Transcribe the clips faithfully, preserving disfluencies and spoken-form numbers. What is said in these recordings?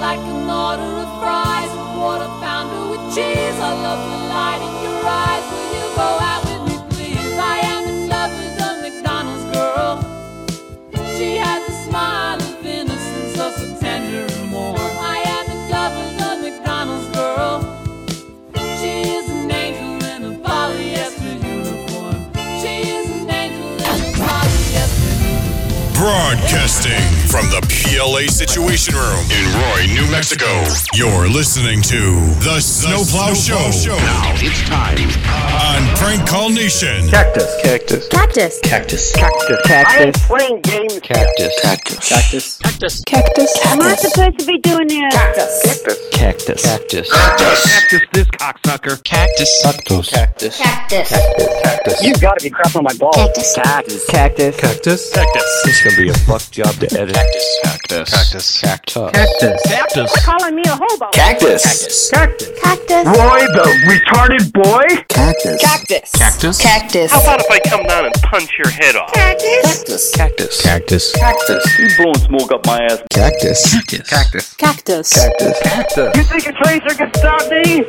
like an order of fries, a quarter pounder with cheese. I love the light in your eyes. Will you go out with me, please? I am in love with a McDonald's girl. She has a smile of innocence, oh so tender and warm. I am in love with a McDonald's girl. She is an angel in a polyester uniform. She is an angel in a polyester uniform. Broadcasting from the P L A Situation Room in Roy, New Mexico. You're listening to The Snowplow Show. Show. Now it's time on Prank Call Nation. Cactus. Cactus. Cactus. Cactus. Cactus. I am playing games. Cactus. Cactus. Cactus. Cactus. Cactus. Am I supposed to be doing this? Cactus. Cactus. Cactus. Cactus. Cactus this cocksucker. Cactus. Cactus. Cactus. Cactus. Cactus. You gotta be crap on my balls. Cactus. Cactus. Cactus. Cactus. Cactus. This is gonna be a fuck job to edit. Cactus. Cactus. Cactus. Cactus. Cactus. Cactus. Calling me a hobo. Cactus. Cactus. Cactus. Cactus. Roy, the retarded boy. Cactus. Cactus. Cactus. Cactus. How about if I come down and punch your head off? Cactus. Cactus. Cactus. Cactus. You blowing smoke up my ass. Cactus. Cactus. Cactus. Cactus. Cactus. Cactus. You think a tracer can stop me?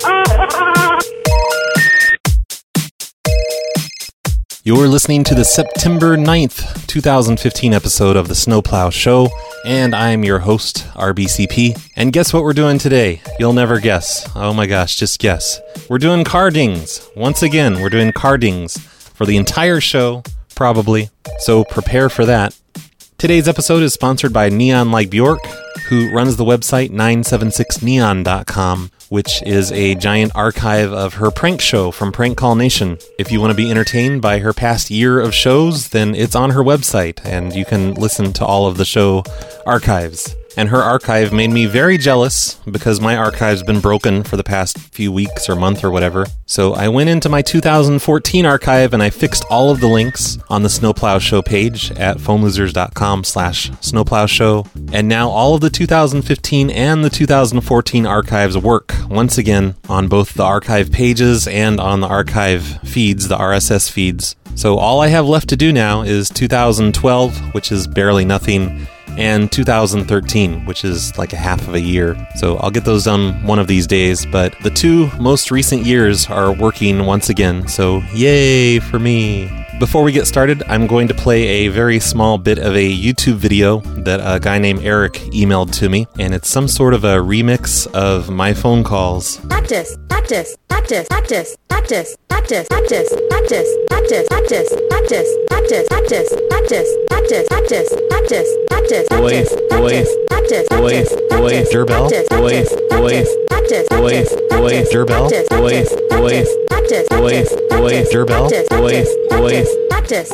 You're listening to the September ninth, twenty fifteen episode of The Snowplow Show, and I'm your host, R B C P. And guess what we're doing today? You'll never guess. Oh my gosh, just guess. We're doing cardings. Once again, we're doing cardings for the entire show, probably. So prepare for that. Today's episode is sponsored by Neon Like Bjork, who runs the website nine seven six neon dot com, which is a giant archive of her prank show from Prank Call Nation. If you want to be entertained by her past year of shows, then it's on her website, and you can listen to all of the show archives. And her archive made me very jealous because my archive's been broken for the past few weeks or month or whatever. So I went into my two thousand fourteen archive and I fixed all of the links on the Snowplow Show page at phone losers dot com slash snowplow show. And now all of the two thousand fifteen and the two thousand fourteen archives work once again on both the archive pages and on the archive feeds, the R S S feeds. So all I have left to do now is two thousand twelve, which is barely nothing, and two thousand thirteen, which is like a half of a year. So I'll get those done one of these days, but the two most recent years are working once again, so yay for me. Before we get started, I'm going to play a very small bit of a YouTube video that a guy named Eric emailed to me, and it's some sort of a remix of my phone calls. Cactus. Cactus. Cactus. Cactus. Cactus. Cactus. Cactus. Cactus. Cactus. Cactus. Cactus. Cactus. Cactus. Cactus. Cactus. Cactus. Cactus. Cactus. Boy, boy, boy, boy, doorbell, boy, boy, boy, boy, doorbell, boy, boy, boy, boy, doorbell, boy, boy, Cactus.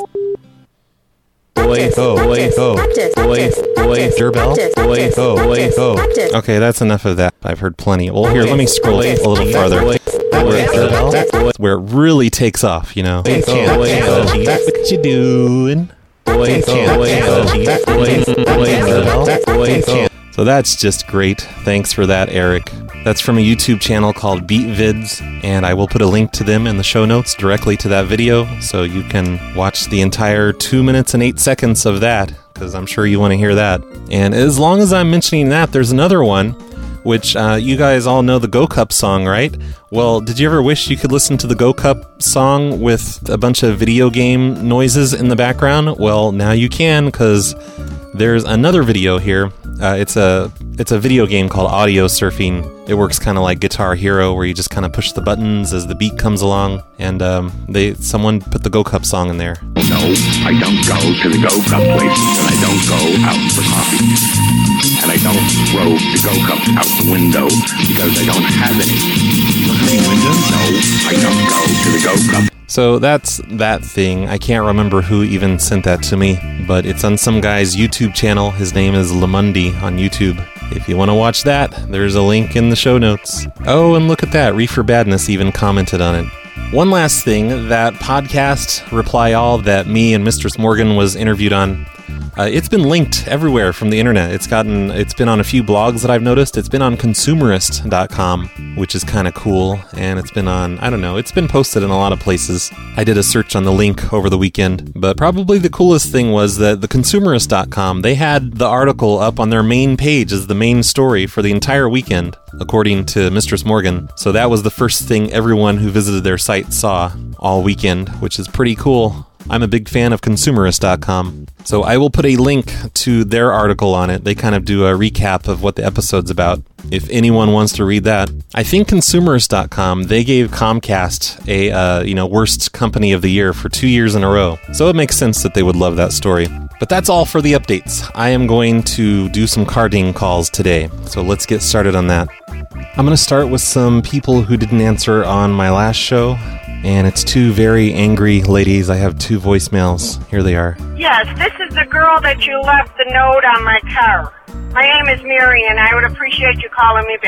boy, oh, boy, oh, boy, boy, doorbell, boy, oh, boy, oh. Okay, that's enough of that. I've heard plenty. Well, here, let me scroll a little farther. Where it really takes off, you know. What you doing? Boy, So that's just great. Thanks for that, Eric. That's from a YouTube channel called Beat Vids, and I will put a link to them in the show notes directly to that video, so you can watch the entire two minutes and eight seconds of that, because I'm sure you want to hear that. And as long as I'm mentioning that, there's another one, which uh, you guys all know the Go Cup song, right? Well, did you ever wish you could listen to the Go Cup song with a bunch of video game noises in the background? Well, now you can, because there's another video here. Uh, it's a it's a video game called Audio Surfing. It works kind of like Guitar Hero, where you just kind of push the buttons as the beat comes along. And um, they someone put the Go Cup song in there. No, I don't go to the Go Cup places, and I don't go out for coffee. And I don't throw the Go Cups out the window because I don't have any. Any windows? No, I don't go to the Go Cup. So that's that thing. I can't remember who even sent that to me, but it's on some guy's YouTube channel. His name is Lamundi on YouTube. If you want to watch that, there's a link in the show notes. Oh, and look at that. Reefer Badness even commented on it. One last thing, that podcast, Reply All, that me and Mistress Morgan was interviewed on, Uh, it's been linked everywhere from the internet. It's gotten, it's been on a few blogs that I've noticed. It's been on consumerist dot com, which is kind of cool. And it's been on, I don't know, it's been posted in a lot of places. I did a search on the link over the weekend, but probably the coolest thing was that the consumerist dot com, they had the article up on their main page as the main story for the entire weekend, according to Mistress Morgan. So that was the first thing everyone who visited their site saw all weekend, which is pretty cool. I'm a big fan of consumerist dot com. So I will put a link to their article on it. They kind of do a recap of what the episode's about, if anyone wants to read that. I think consumerist dot com, they gave Comcast a uh, you know worst company of the year for two years in a row. So it makes sense that they would love that story. But that's all for the updates. I am going to do some carding calls today. So let's get started on that. I'm going to start with some people who didn't answer on my last show. And it's two very angry ladies. I have two voicemails. Here they are. Yes, this is the girl that you left the note on my car. My name is Mary, and I would appreciate you calling me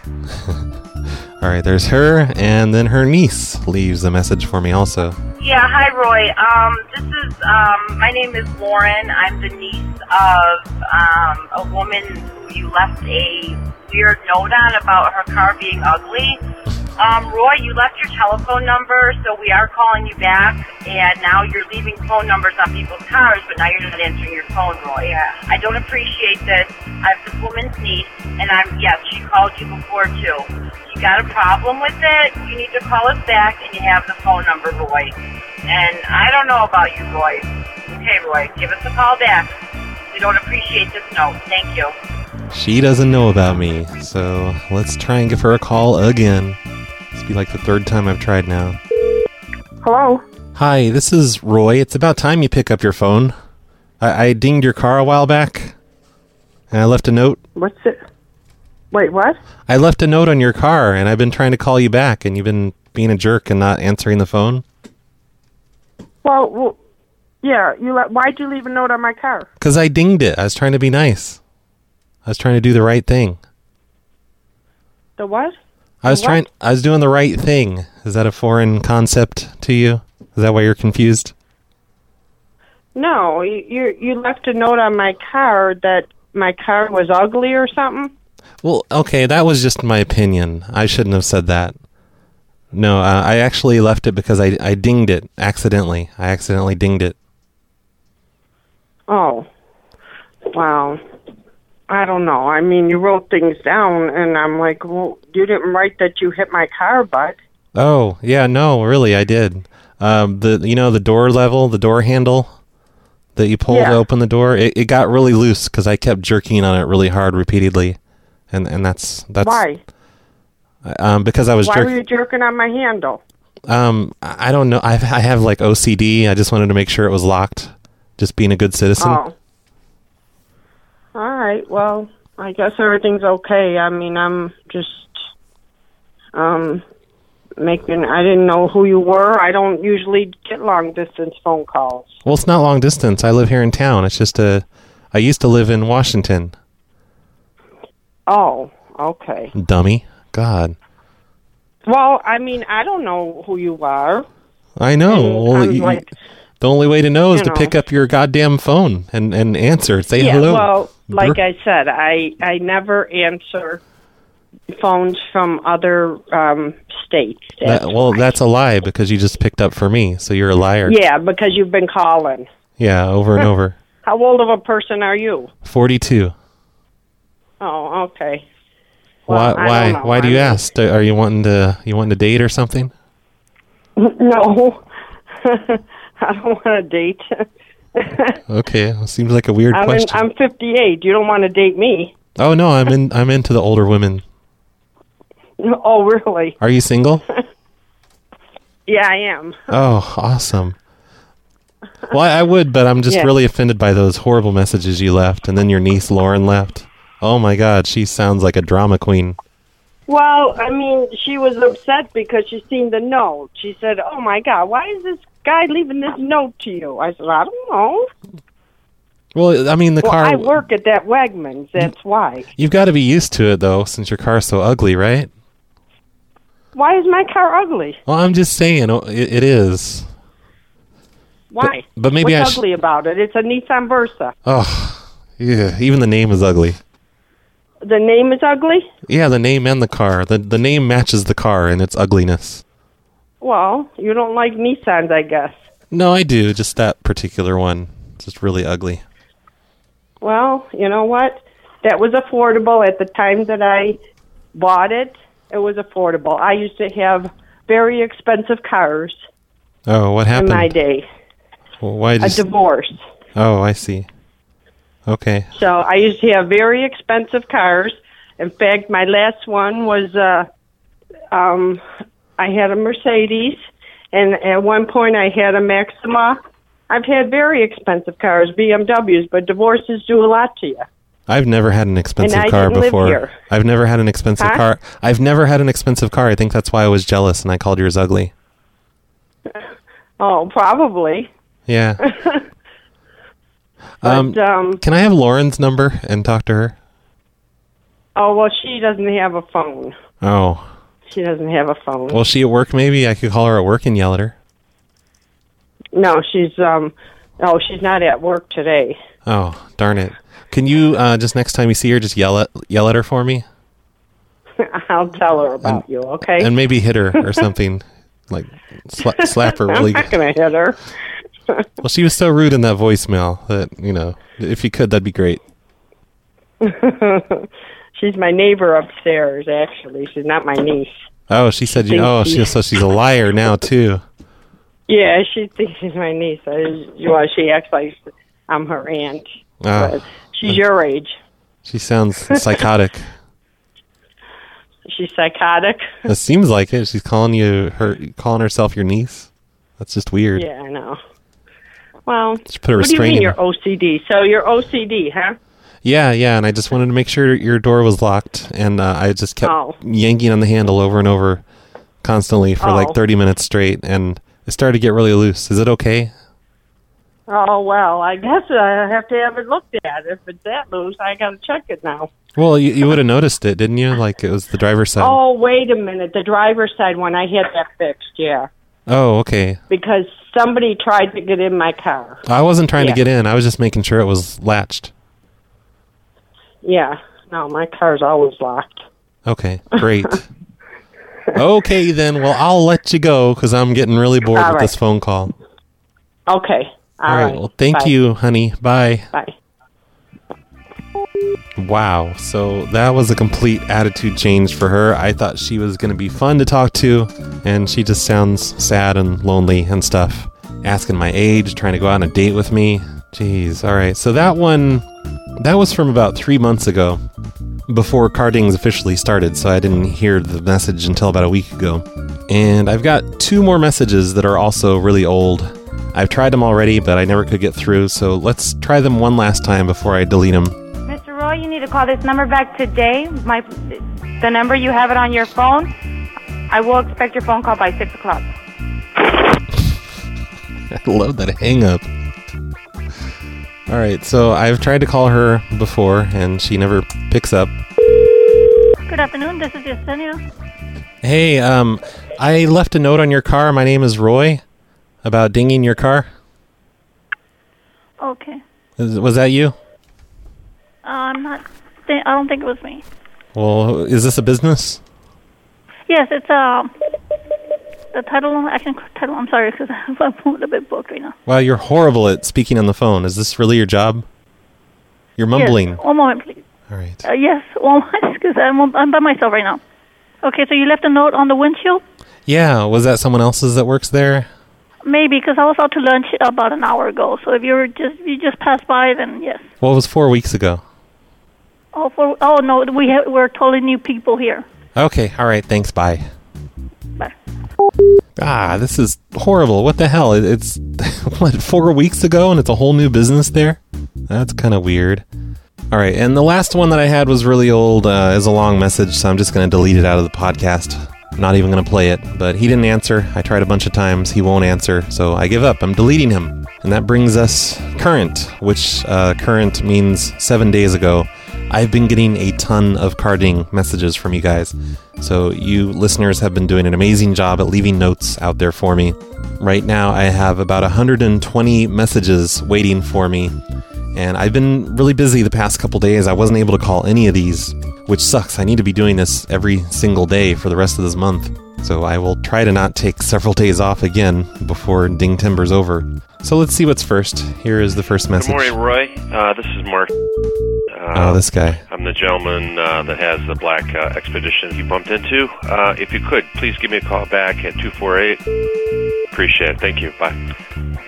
back. All right, there's her, and then her niece leaves a message for me also. Yeah, hi, Roy. Um, this is, um, my name is Lauren. I'm the niece of um, a woman who you left a weird note on about her car being ugly. Um, Roy, you left your telephone number, so we are calling you back, and now you're leaving phone numbers on people's cars, but now you're not answering your phone, Roy. Yeah. I don't appreciate this. I'm this woman's niece, and I'm, yes, she called you before, too. You got a problem with it, you need to call us back, and you have the phone number, Roy. And I don't know about you, Roy. Okay, Roy, give us a call back. We don't appreciate this note. Thank you. She doesn't know about me, so let's try and give her a call again. This will be like the third time I've tried now. Hello? Hi, this is Roy. It's about time you pick up your phone. I, I dinged your car a while back, and I left a note. What's it? Wait, what? I left a note on your car, and I've been trying to call you back, and you've been being a jerk and not answering the phone. Well, well yeah, you le- why'd you leave a note on my car? Because I dinged it. I was trying to be nice. I was trying to do the right thing. The what? I was the trying. what? I was doing the right thing. Is that a foreign concept to you? Is that why you're confused? No, you you, you left a note on my car that my car was ugly or something. Well, okay, that was just my opinion. I shouldn't have said that. No, uh, I actually left it because I I dinged it accidentally. I accidentally dinged it. Oh, wow. I don't know. I mean, you wrote things down, and I'm like, well, you didn't write that you hit my car, bud. Oh, yeah, no, really, I did. Um, the you know the door level, the door handle that you pull yeah. to open the door, it, it got really loose because I kept jerking on it really hard repeatedly, and and that's that's why. Um, because I was why jerk- were you jerking on my handle? Um, I don't know. I I have like O C D. I just wanted to make sure it was locked. Just being a good citizen. Oh. All right. Well, I guess everything's okay. I mean, I'm just um making. I didn't know who you were. I don't usually get long distance phone calls. Well, it's not long distance. I live here in town. It's just a. I used to live in Washington. Oh, okay. Dummy. God. Well, I mean, I don't know who you are. I know. Well, I'm you, like, the only way to know is you to know. pick up your goddamn phone and, and answer. Say yeah, hello. well, like Brr. I said, I, I never answer phones from other um, states. That, well, that's a lie because you just picked up for me, so you're a liar. Yeah, because you've been calling. Yeah, over and over. How old of a person are you? forty-two. Oh, okay. Well, why? I Why? don't know. Why do you I mean- ask? Are you wanting to? You wanting to date or something? No, I don't want to date. Okay, well, seems like a weird I'm, in, question. I'm fifty-eight. You don't want to date me? Oh no, I'm in. I'm into the older women. Oh, really? Are you single? Yeah, I am. Oh, awesome. Well, I, I would, but I'm just Yeah. really offended by those horrible messages you left, and then your niece Lauren left. Oh my God, she sounds like a drama queen. Well, I mean, she was upset because she seen the note. She said, "Oh my God, why is this guy leaving this note to you?" I said, "I don't know." Well, I mean, the well, car. I work at that Wegmans. That's why. You've got to be used to it, though, since your car's so ugly, right? Why is my car ugly? Well, I'm just saying, oh, it, it is. Why? But, but maybe What's I sh- ugly about it? It's a Nissan Versa. Oh, yeah. Even the name is ugly. The name is ugly? Yeah, the name and the car. The the name matches the car in its ugliness. Well, you don't like Nissans, I guess. No, I do. Just that particular one. It's just really ugly. Well, you know what? That was affordable at the time that I bought it. It was affordable. I used to have very expensive cars Oh, what happened? in my day. Well, why A did you... divorce. Oh, I see. Okay. So I used to have very expensive cars. In fact, my last one was, uh, um, I had a Mercedes, and at one point I had a Maxima. I've had very expensive cars, B M Ws, but divorces do a lot to you. I've never had an expensive And I car didn't live before. here. I've never had an expensive Huh? car. I've never had an expensive car. I think that's why I was jealous and I called yours ugly. Oh, probably. Yeah. But, um, um, can I have Lauren's number and talk to her? oh, well, she doesn't have a phone. Oh. She doesn't have a phone. Well, she at work maybe? I could call her at work and yell at her. No, she's, um, oh, she's not at work today. Oh, darn it. Can you, uh, just next time you see her, just yell at yell at her for me? I'll tell her about and, you, okay? And maybe hit her or something. Like, sla- slap her really I'm not going to hit her. Well, she was so rude in that voicemail that, you know, if you could, that'd be great. She's my neighbor upstairs, actually. She's not my niece. Oh, she said, you, oh, she, so she's a liar now, too. Yeah, she thinks she's my niece. I, well, she acts like I'm her aunt. Oh. But she's your age. She sounds psychotic. She's psychotic. It seems like it. She's calling you her, calling herself your niece. That's just weird. Yeah, I know. Well, Just put a what do you restraining- mean you're O C D? So you're O C D, huh? Yeah, yeah, and I just wanted to make sure your door was locked, and uh, I just kept Oh. yanking on the handle over and over constantly for Oh. like thirty minutes straight, and it started to get really loose. Is it okay? Oh, well, I guess I have to have it looked at. If it's that loose, I got to check it now. Well, you, you would have noticed it, didn't you? Like it was the driver's side. Oh, wait a minute. The driver's side one, I had that fixed, yeah. Oh, okay. Because somebody tried to get in my car. I wasn't trying Yeah. to get in. I was just making sure it was latched. Yeah. No, my car's always locked. Okay, great. Okay, then. Well, I'll let you go because I'm getting really bored All with right. this phone call. Okay. All, All right. right. Well, thank Bye. you, honey. Bye. Bye. Wow. So that was a complete attitude change for her. I thought she was going to be fun to talk to, and she just sounds sad and lonely and stuff. Asking my age, trying to go out on a date with me. Jeez. All right. So that one, that was from about three months ago, before Cardings officially started, so I didn't hear the message until about a week ago. And I've got two more messages that are also really old. I've tried them already, but I never could get through, so let's try them one last time before I delete them. Mister Roy, you need to call this number back today. My, the number, you have it on your phone. I will expect your phone call by six o'clock. I love that hang up. All right, so I've tried to call her before, and she never picks up. Good afternoon, this is Yesenia. Hey, um, I left a note on your car. My name is Roy. About dinging your car. Okay. Is, was that you? Uh, I'm not, th- I don't think it was me. Well, is this a business? Yes, it's, um, the title, I can, title, I'm sorry, because I'm a little bit booked right now. Wow, you're horrible at speaking on the phone. Is this really your job? You're mumbling. Yes, one moment, please. All right. Uh, yes, one moment, because I'm, I'm by myself right now. Okay, so you left a note on the windshield? Yeah, was that someone else's that works there? Maybe, because I was out to lunch about an hour ago. So if you were just if you just passed by, then yes. Well, it was four weeks ago. Oh, for oh no, we ha- we're totally new people here. Okay, all right, thanks, bye. Bye. Ah, this is horrible. What the hell? It- It's, what, four weeks ago and it's a whole new business there? That's kind of weird. All right, and the last one that I had was really old. Uh, is a long message, so I'm just going to delete it out of the podcast. I'm not even going to play it, but he didn't answer. I tried a bunch of times. He won't answer, so I give up. I'm deleting him. And that brings us current, which uh, current means seven days ago. I've been getting a ton of carding messages from you guys. So you listeners have been doing an amazing job at leaving notes out there for me. Right now I have about one hundred twenty messages waiting for me. And I've been really busy the past couple days. I wasn't able to call any of these, which sucks. I need to be doing this every single day for the rest of this month. So I will try to not take several days off again before Ding Timber's over. So let's see what's first. Here is the first message. Good morning, Roy. Uh, this is Mark. Uh, oh, this guy. I'm the gentleman uh, that has the black uh, Expedition you bumped into. Uh, if you could, please give me a call back at two four eight. Appreciate it. Thank you. Bye.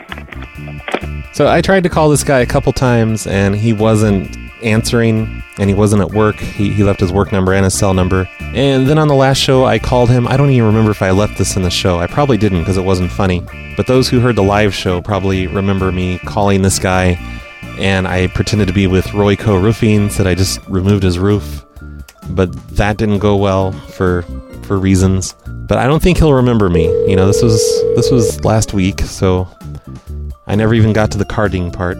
So I tried to call this guy a couple times, and he wasn't answering, and he wasn't at work. He, he left his work number and his cell number. And then on the last show, I called him. I don't even remember if I left this in the show. I probably didn't because it wasn't funny. But those who heard the live show probably remember me calling this guy, and I pretended to be with Royco Roofing, said I just removed his roof. But that didn't go well for for reasons. But I don't think he'll remember me. You know, this was this was last week, so I never even got to the carding part.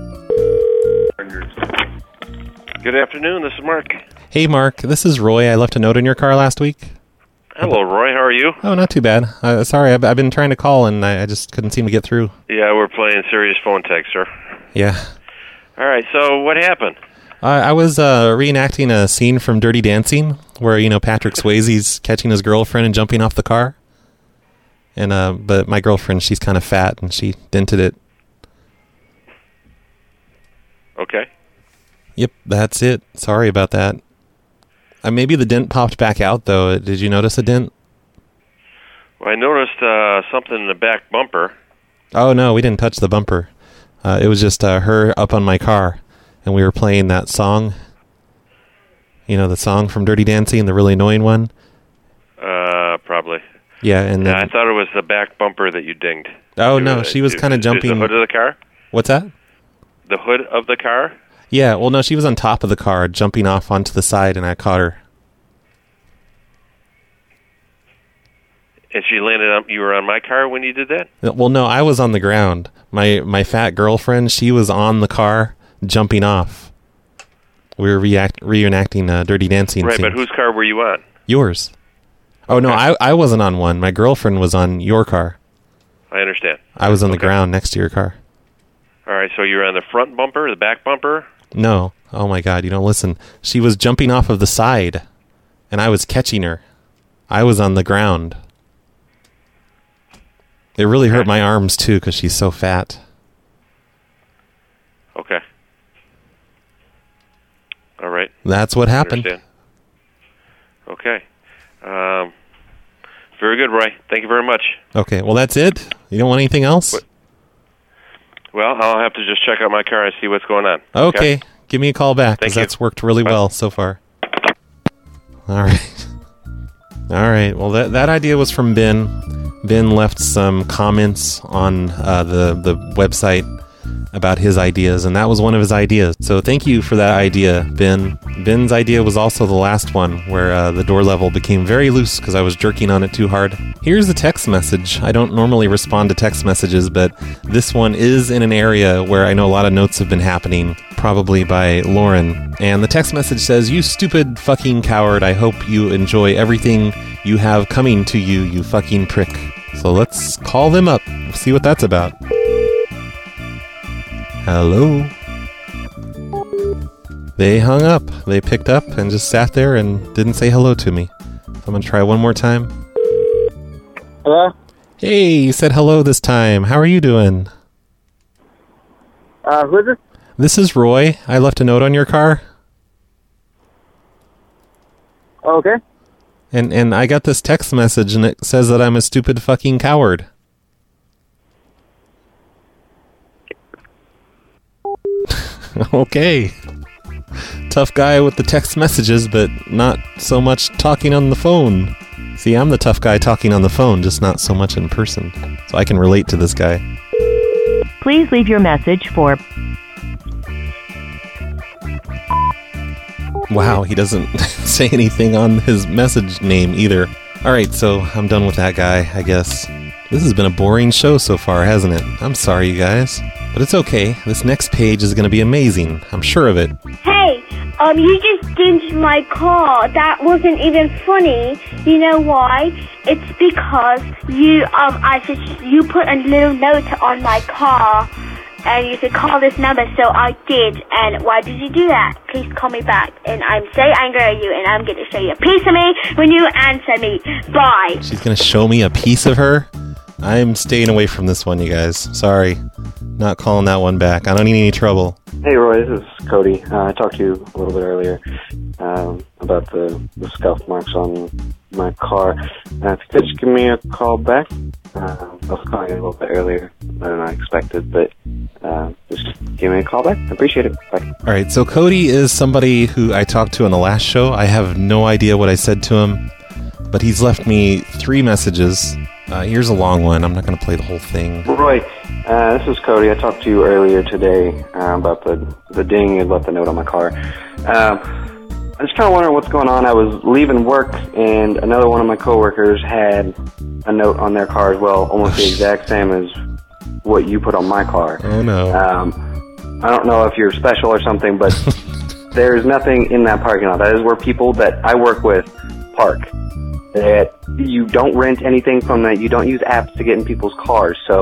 Good afternoon, this is Mark. Hey, Mark, this is Roy. I left a note in your car last week. Hello, Roy. How are you? Oh, not too bad. Uh, sorry, I've, I've been trying to call, and I, I just couldn't seem to get through. Yeah, we're playing serious phone tag, sir. Yeah. All right, so what happened? Uh, I was uh, reenacting a scene from Dirty Dancing where, you know, Patrick Swayze's catching his girlfriend and jumping off the car. And uh, but my girlfriend, she's kind of fat, and she dented it. Okay. Yep, that's it. Sorry about that. Uh, maybe the dent popped back out, though. Did you notice a dent? Well, I noticed uh, something in the back bumper. Oh, no, we didn't touch the bumper. Uh, it was just uh, her up on my car, and we were playing that song. You know, the song from Dirty Dancing, the really annoying one? Uh, probably. Yeah, and then... Yeah, I thought it was the back bumper that you dinged. Oh, no, she was kind of jumping... The hood of the car? What's that? The hood of the car? Yeah, well, no, she was on top of the car, jumping off onto the side, and I caught her. And she landed on... You were on my car when you did that? Well, no, I was on the ground. My my fat girlfriend, she was on the car, jumping off. We were react, reenacting uh, Dirty Dancing Right, scene. but whose car were you on? Yours. Oh, no, I, I wasn't on one. My girlfriend was on your car. I understand. I was on Okay. the ground next to your car. All right, so you were on the front bumper, the back bumper? No. Oh, my God, you don't listen. She was jumping off of the side, and I was catching her. I was on the ground. It really hurt my arms, too, because she's so fat. Okay. All right. That's what happened. Understand. Okay. Um, very good, Roy. Thank you very much. Okay, well, that's it? You don't want anything else? What? Well, I'll have to just check out my car and see what's going on. Okay, okay. Give me a call back, because that's worked really Bye. well so far. All right. All right, well, that, that idea was from Ben. Ben left some comments on uh, the, the website about his ideas, and that was one of his ideas. So thank you for that idea, Ben. Ben's idea was also the last one, where uh, the door level became very loose because I was jerking on it too hard. Here's a text message. I don't normally respond to text messages, but this one is in an area where I know a lot of notes have been happening, probably by Lauren. And the text message says, "You stupid fucking coward, I hope you enjoy everything you have coming to you, you fucking prick." So let's call them up, see what that's about. Hello? They hung up. They picked up and just sat there and didn't say hello to me. So I'm going to try one more time. Hello? Hey, you said hello this time. How are you doing? Uh, who is this? This is Roy. I left a note on your car. Okay. And and I got this text message and it says that I'm a stupid fucking coward. Okay. Tough guy with the text messages, but not so much talking on the phone. See, I'm the tough guy talking on the phone, just not so much in person. So I can relate to this guy. Please leave your message for... Wow, he doesn't say anything on his message name either. Alright, so I'm done with that guy, I guess. This has been a boring show so far, hasn't it? I'm sorry, you guys. But it's okay. This next page is going to be amazing. I'm sure of it. Hey, Um, you just dinged my car. That wasn't even funny. You know why? It's because you, um, I just, you put a little note on my car, and you said call this number, so I did. And why did you do that? Please call me back. And I'm so angry at you, and I'm going to show you a piece of me when you answer me. Bye. She's going to show me a piece of her? I'm staying away from this one, you guys. Sorry. Not calling that one back. I don't need any trouble. Hey, Roy, this is Cody. Uh, I talked to you a little bit earlier um, about the, the scuff marks on my car. Uh, if you could just give me a call back. Uh, I was calling you a little bit earlier than I expected, but uh, just give me a call back. I appreciate it. Bye. All right, so Cody is somebody who I talked to on the last show. I have no idea what I said to him, but he's left me three messages. Uh, here's a long one. I'm not going to play the whole thing. Roy, uh, this is Cody. I talked to you earlier today uh, about the, the ding you left the note on my car. Um, I was kind of wondering what's going on. I was leaving work, and another one of my coworkers had a note on their car as well, almost the exact same as what you put on my car. Oh, no. Um, I don't know if you're special or something, but there's nothing in that parking lot. That is where people that I work with park. That you don't rent anything from that. You don't use apps to get in people's cars. So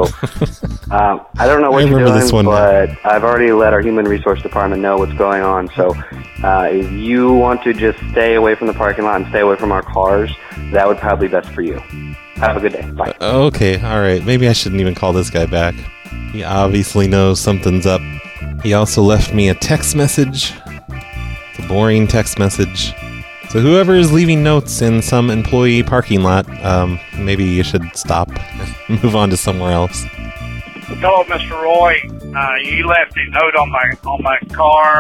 um, I don't know what I you're remember doing, this one. but I've already let our human resource department know what's going on. So uh, if you want to just stay away from the parking lot and stay away from our cars, that would probably be best for you. Have a good day. Bye. Uh, okay, all right. Maybe I shouldn't even call this guy back. He obviously knows something's up. He also left me a text message. It's a boring text message. So whoever is leaving notes in some employee parking lot, um, maybe you should stop and move on to somewhere else. Hello, Mister Roy. Uh, you left a note on my on my car.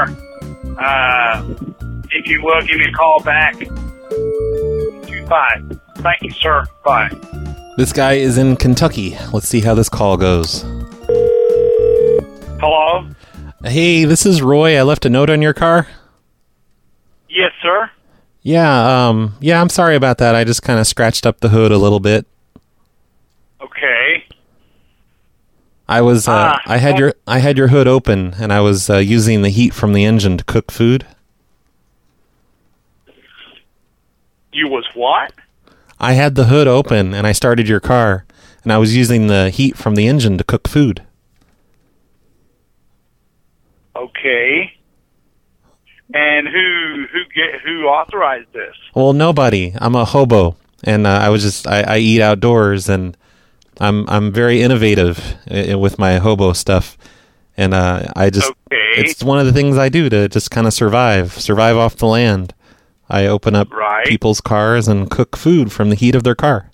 Uh, if you will, give me a call back. Two five. Thank you, sir. Bye. This guy is in Kentucky. Let's see how this call goes. Hello? Hey, this is Roy. I left a note on your car. Yes, sir. Yeah, um, yeah, I'm sorry about that. I just kind of scratched up the hood a little bit. Okay. I was, uh, Ah, I had your, I had your hood open, and I was uh, using the heat from the engine to cook food. You was what? I had the hood open, and I started your car, and I was using the heat from the engine to cook food. Okay. And who who get who authorized this? Well, nobody. I'm a hobo, and uh, I was just, I, I eat outdoors, and I'm I'm very innovative uh, with my hobo stuff, and uh, I just, Okay. it's one of the things I do to just kind of survive, survive off the land. I open up Right. people's cars and cook food from the heat of their car.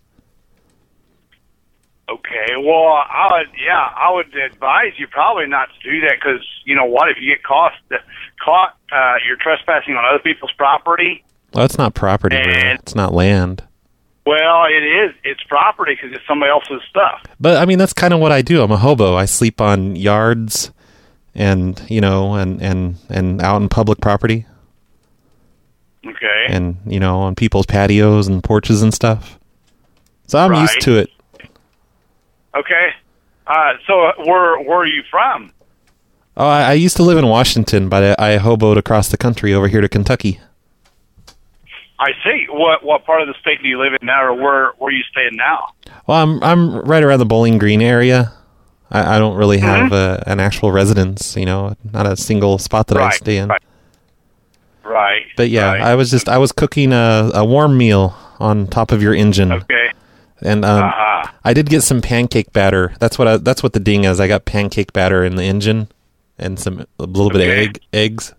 Okay. Well, I would yeah, I would advise you probably not to do that because you know what? If you get caught caught, uh, you're trespassing on other people's property. Well, it's not property, really. And- It's not land. Well, it is. It's property because it's somebody else's stuff. But I mean, that's kind of what I do. I'm a hobo. I sleep on yards, and you know, and and and out in public property, Okay. and you know, on people's patios and porches and stuff. So I'm used Right. to it. Okay. Uh, so where where are you from? Oh, I, I used to live in Washington, but I, I hoboed across the country over here to Kentucky. I see. What what part of the state do you live in now, or where where are you staying now? Well, I'm I'm right around the Bowling Green area. I, I don't really have Mhm. a, an actual residence, you know, not a single spot that I Right, stay in. right. Right. But yeah, right. I was just I was cooking a, a warm meal on top of your engine. Okay. And um, Uh-huh. I did get some pancake batter. That's what I, that's what the ding is. I got pancake batter in the engine and some a little bit of Okay. egg eggs.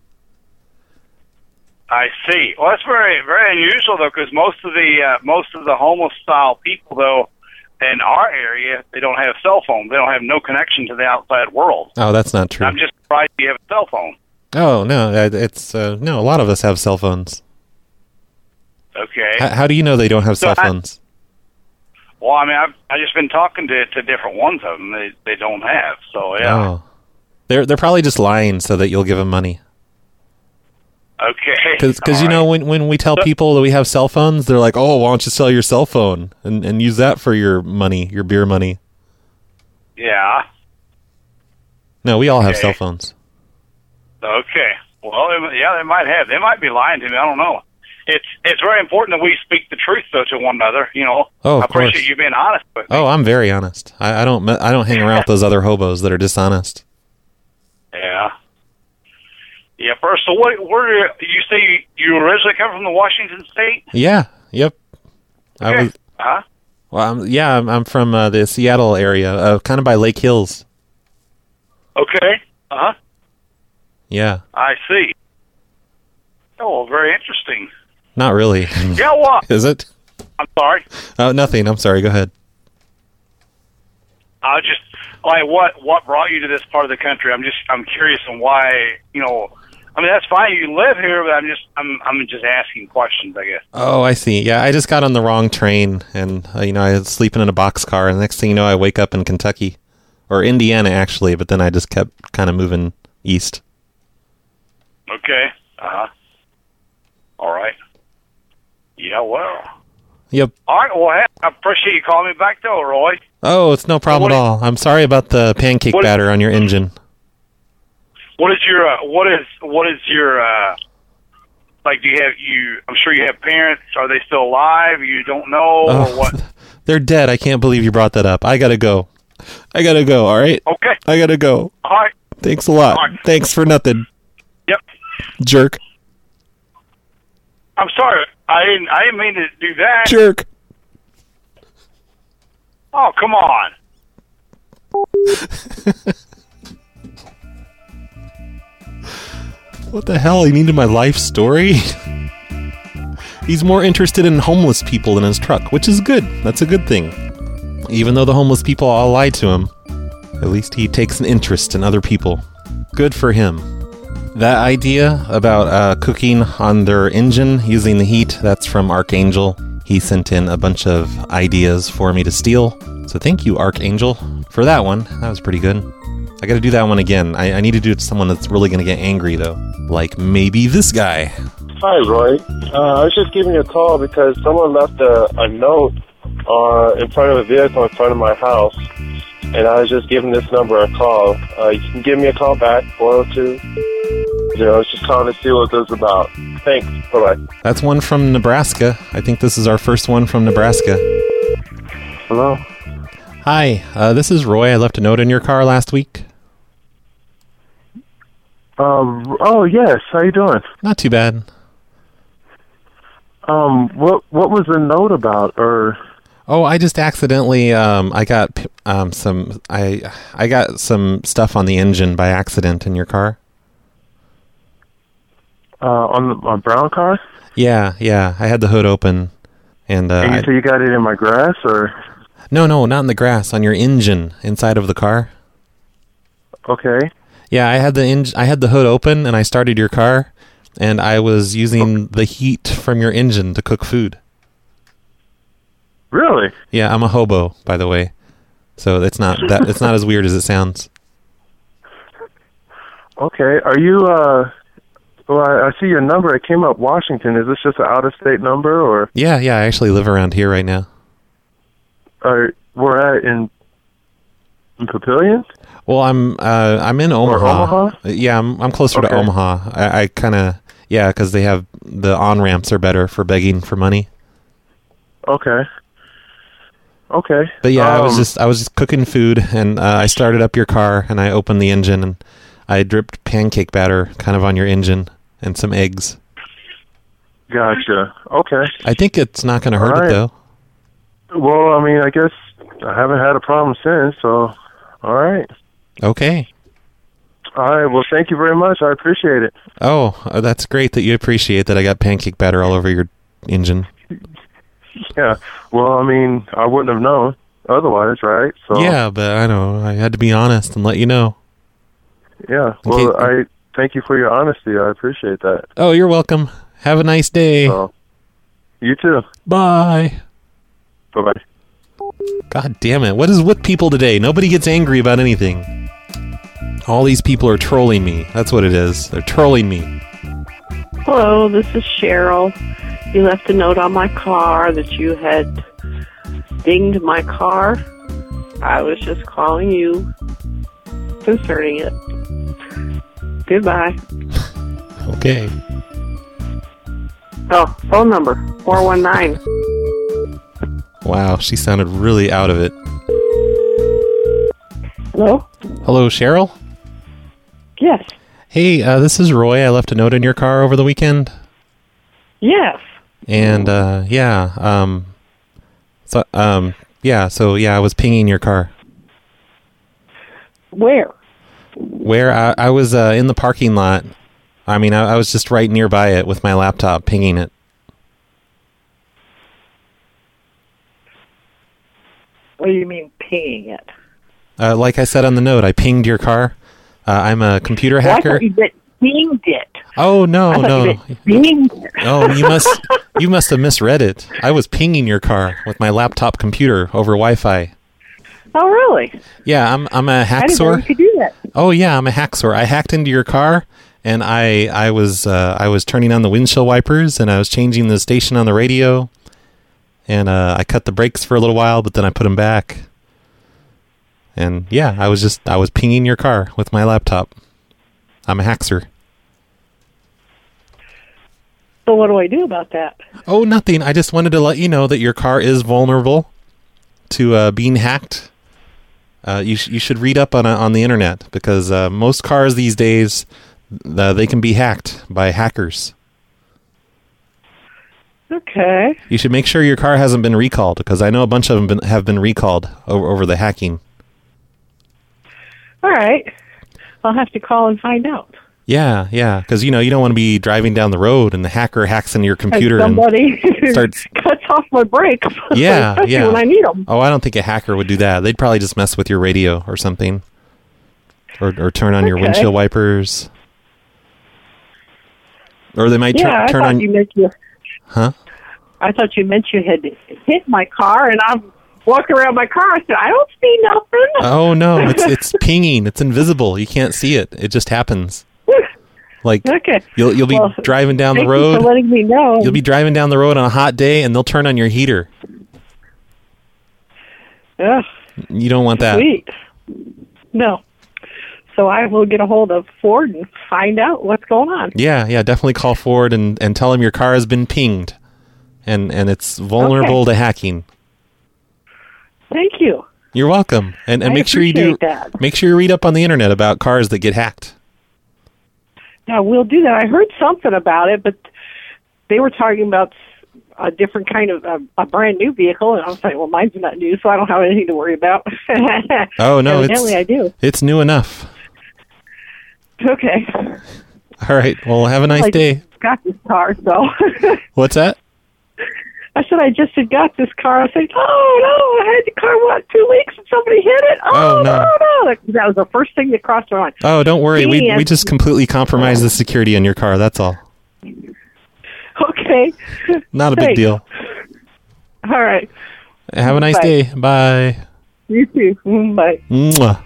I see. Well, that's very very unusual though, because most of the uh, most of the homeless style people though in our area they don't have cell phones. They don't have no connection to the outside world. Oh, that's not true. I'm just surprised you have a cell phone. Oh no, uh, it's uh, no. A lot of us have cell phones. Okay. H- how do you know they don't have So cell I- phones? Well, I mean, I've I just been talking to to different ones of them. They they don't have. So yeah. Oh, they're they're probably just lying so that you'll give them money. Okay. Because you know when when we tell people that we have cell phones, they're like, "Oh, why don't you sell your cell phone and and use that for your money, your beer money?" Yeah. No, we all have Okay. cell phones. Okay. Well, they- yeah, they might have. They might be lying to me. I don't know. It's it's very important that we speak the truth, though, to one another. You know, Oh, of I appreciate course. you being honest with me. Oh, I'm very honest. I, I don't. I don't hang around with those other hobos that are dishonest. Yeah. Yeah. First, so what? Where do you say you, you originally come from? The Washington State? Yeah. Yep. I Okay. was. Huh? Well, I'm, yeah, I'm, I'm from uh, the Seattle area, uh, kind of by Lake Hills. Okay. Uh huh. Yeah. I see. Oh, very interesting. Not really. Yeah. What? Is it? I'm sorry. Oh, nothing. I'm sorry. Go ahead. I was just like, what? What brought you to this part of the country? I'm just, I'm curious on why. You know, I mean, that's fine. You live here, but I'm just, I'm, I'm just asking questions, I guess. Oh, I see. Yeah, I just got on the wrong train, and uh, you know, I was sleeping in a boxcar, and the next thing you know, I wake up in Kentucky, or Indiana, actually. But then I just kept kind of moving east. Okay. Uh huh. All right. Yeah. Well. Yep. All right. Well, hey, I appreciate you calling me back, though, Roy. Oh, it's no problem at all. I'm sorry about the pancake what- batter on your engine. What is your uh, what is what is your uh, like? Do you have you? I'm sure you have parents. Are they still alive? You don't know Oh, or what? They're dead. I can't believe you brought that up. I gotta go. I gotta go. All right. Okay. I gotta go. All right. Thanks a lot. All right. Thanks for nothing. Yep. Jerk. I'm sorry. I didn't. I didn't mean to do that. Jerk. Oh, come on. What the hell? He needed my life story? He's more interested in homeless people in his truck, which is good. That's a good thing. Even though the homeless people all lied to him, at least he takes an interest in other people. Good for him. That idea about uh, cooking on their engine using the heat, that's from Archangel. He sent in a bunch of ideas for me to steal. So thank you, Archangel, for that one. That was pretty good. I gotta do that one again. I, I need to do it to someone that's really gonna get angry, though. Like maybe this guy. Hi, Roy. Uh, I was just giving you a call because someone left a, a note uh, in front of a vehicle in front of my house, and I was just giving this number a call. Uh, you can give me a call back, four oh two. You know, I was just calling to see what this is about. Thanks. Bye-bye. That's one from Nebraska. I think this is our first one from Nebraska. Hello? Hi, uh, this is Roy. I left a note in your car last week. Um. Oh, yes. How you doing? Not too bad. Um. What What was the note about? Or Oh, I just accidentally um I got p- um some I I got some stuff on the engine by accident in your car. uh, on the on brown car? Yeah, yeah. I had the hood open and uh and you I- say you got it in my grass, or? No, no, not in the grass, on your engine inside of the car. Okay. Yeah, I had the eng- I had the hood open and I started your car and I was using the heat from your engine to cook food. Really? Yeah, I'm a hobo, by the way. So it's not that it's not as weird as it sounds. Okay. Are you? Uh. Well, I, I see your number. It came up Washington. Is this just an out-of-state number, or? Yeah, yeah, I actually live around here right now. Are we're at in, in Papillion? Well, I'm uh, I'm in Omaha. Omaha? Yeah, I'm I'm closer Okay. to Omaha. I, I kind of yeah, because they have the on ramps are better for begging for money. Okay. Okay. But yeah, I was Um, just I was just cooking food, and uh, I started up your car, and I opened the engine, and I dripped pancake batter kind of on your engine and some eggs. Gotcha. Okay. I think it's not going to hurt All it right. though. Well, I mean, I guess I haven't had a problem since. So, all right. Okay. All right. Well, thank you very much. I appreciate it. Oh, uh, that's great that you appreciate that I got pancake batter all over your engine. Yeah. Well, I mean, I wouldn't have known otherwise, right? So. Yeah, but I know I had to be honest and let you know. Yeah. Okay. Well, I thank you for your honesty. I appreciate that. Oh, you're welcome. Have a nice day. So, you too. Bye. Bye bye. God damn it. What is with people today? Nobody gets angry about anything. All these people are trolling me. That's what it is. They're trolling me. Hello, this is Cheryl. You left a note on my car that you had dinged my car. I was just calling you concerning it. Goodbye. Okay. Oh, phone number, four one nine. Wow, she sounded really out of it. Hello? Hello, Cheryl? Yes. Hey, uh, this is Roy. I left a note in your car over the weekend. Yes. And, uh, yeah, um, so, um, yeah, so, yeah, I was pinging your car. Where? Where? I, I was, uh, in the parking lot. I mean, I, I was just right nearby it with my laptop pinging it. What do you mean pinging it? Uh, like I said on the note, I pinged your car. Uh, I'm a computer Well, I hacker. thought you meant pinged it. Oh, no, I thought no. you meant pinged it. Oh, you must you must have misread it. I was pinging your car with my laptop computer over Wi-Fi. Oh, really? Yeah, I'm I'm a I didn't know hacksaw. you could do that. Oh yeah, I'm a hacksaw. I hacked into your car, and I I was uh, I was turning on the windshield wipers, and I was changing the station on the radio, and uh, I cut the brakes for a little while, but then I put them back. And yeah, I was just I was pinging your car with my laptop. I'm a hacksaw. So what do I do about that? Oh, nothing. I just wanted to let you know that your car is vulnerable to uh, being hacked. Uh, you sh- you should read up on uh, on the internet, because uh, most cars these days uh, they can be hacked by hackers. Okay. You should make sure your car hasn't been recalled, because I know a bunch of them been, have been recalled over over the hacking. All right. I'll have to call and find out. Yeah, yeah, because you know you don't want to be driving down the road and the hacker hacks into your computer and somebody and starts. cuts off my brakes. Yeah, especially yeah. when I need them. Oh, I don't think a hacker would do that. They'd probably just mess with your radio or something, or or turn on your Okay. windshield wipers, or they might tur- Yeah, I turn thought on. you meant you. Huh? I thought you meant you had hit my car, and I'm walking around my car. I said, I don't see nothing. Oh no, it's it's pinging. It's invisible. You can't see it. It just happens. Like Okay. you'll you'll be Well, driving down the thank you road. for letting me know. You'll be driving down the road on a hot day, and they'll turn on your heater. Ugh, You don't want that. sweet. No. So I will get a hold of Ford and find out what's going on. Yeah, yeah, definitely call Ford and, and tell them your car has been pinged, and and it's vulnerable Okay. to hacking. Thank you. You're welcome, and and I make sure you do appreciate that. make sure you read up on the internet about cars that get hacked. Yeah, we'll do that. I heard something about it, but they were talking about a different kind of uh, a brand new vehicle, and I was like, well, mine's not new, so I don't have anything to worry about. Oh no, Evidently it's I do. it's new enough. Okay. All right, well, have a nice I day. just got this car, so What's that? I said I just had got this car. I said, oh no, I had the car what two weeks and somebody hit it. Oh, Oh, no. no, no, that, that was the first thing that crossed my mind. Oh, don't worry, we Dang we it. just completely compromised the security in your car. That's all. Okay. Not a big Thanks. deal. All right. Have a nice Bye. day. Bye. You too. Mm, Bye. Mwah.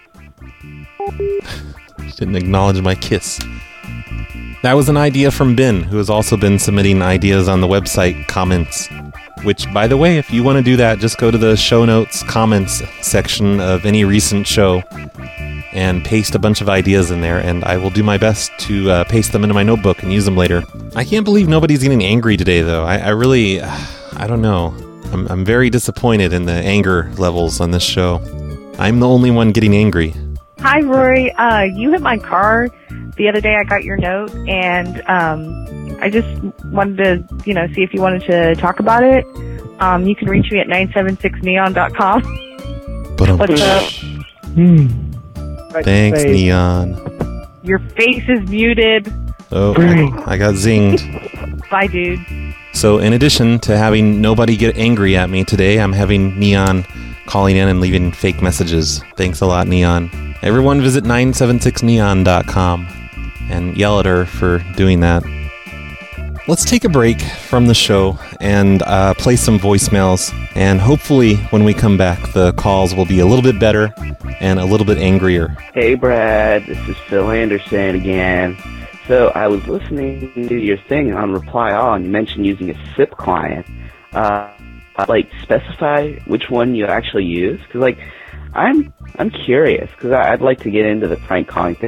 Didn't acknowledge my kiss. That was an idea from Ben, who has also been submitting ideas on the website comments. Which, by the way, if you want to do that, just go to the show notes comments section of any recent show and paste a bunch of ideas in there, and I will do my best to uh, paste them into my notebook and use them later. I can't believe nobody's getting angry today, though. I, I really, I don't know. I'm, I'm very disappointed in the anger levels on this show. I'm the only one getting angry. Hi, Rory. Uh, you hit my car the other day. I got your note, and um, I just wanted to, you know, see if you wanted to talk about it. Um, you can reach me at nine seven six neon dot com. But um, What's up? Thanks, Face. Neon. Your face is muted. Oh, I, I got zinged. Bye, dude. So, in addition to having nobody get angry at me today, I'm having Neon calling in and leaving fake messages. Thanks a lot, Neon. Everyone visit nine seven six neon dot com and yell at her for doing that. Let's take a break from the show and uh, play some voicemails. And hopefully, when we come back, the calls will be a little bit better and a little bit angrier. Hey, Brad. This is Phil Anderson again. So I was listening to your thing on Reply All, and you mentioned using a S I P client. Uh, like, specify which one you actually use? Because, like, I'm I'm curious, because I'd like to get into the prank calling thing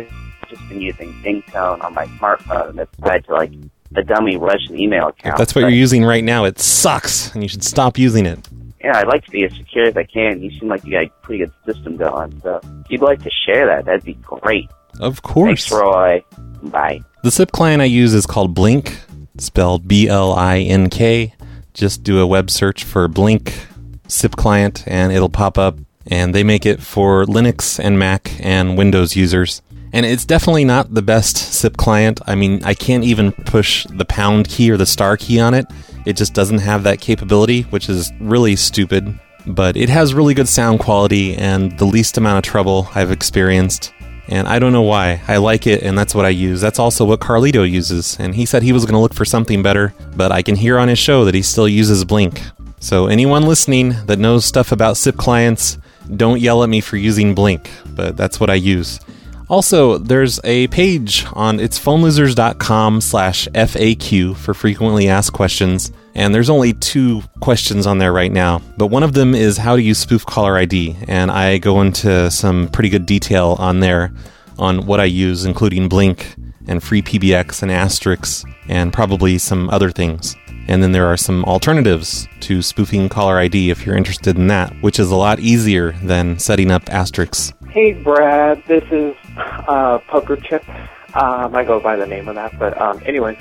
just been using Dingtone on my smartphone that's tied to like a dummy Russian email account. If that's what But, you're using right now, it sucks, and you should stop using it. Yeah, I'd like to be as secure as I can. You seem like you got a pretty good system going. So if you'd like to share that, that'd be great. Of course. Thanks, Roy. Bye. The S I P client I use is called Blink, spelled B L I N K. Just do a web search for Blink S I P client, and it'll pop up. And they make it for Linux and Mac and Windows users. And it's definitely not the best S I P client. I mean, I can't even push the pound key or the star key on it. It just doesn't have that capability, which is really stupid. But it has really good sound quality and the least amount of trouble I've experienced. And I don't know why. I like it, and that's what I use. That's also what Carlito uses. And he said he was going to look for something better, but I can hear on his show that he still uses Blink. So anyone listening that knows stuff about S I P clients, don't yell at me for using Blink, but that's what I use. Also, there's a page on itsphonelosers.com slash FAQ for frequently asked questions, and there's only two questions on there right now. But one of them is how to use spoof caller I D, and I go into some pretty good detail on there on what I use, including Blink and Free P B X and Asterix and probably some other things. And then there are some alternatives to spoofing caller I D if you're interested in that, which is a lot easier than setting up Asterix. Hey, Brad, this is uh, Poker Chip. Um, I go by the name of that, but um, anyways,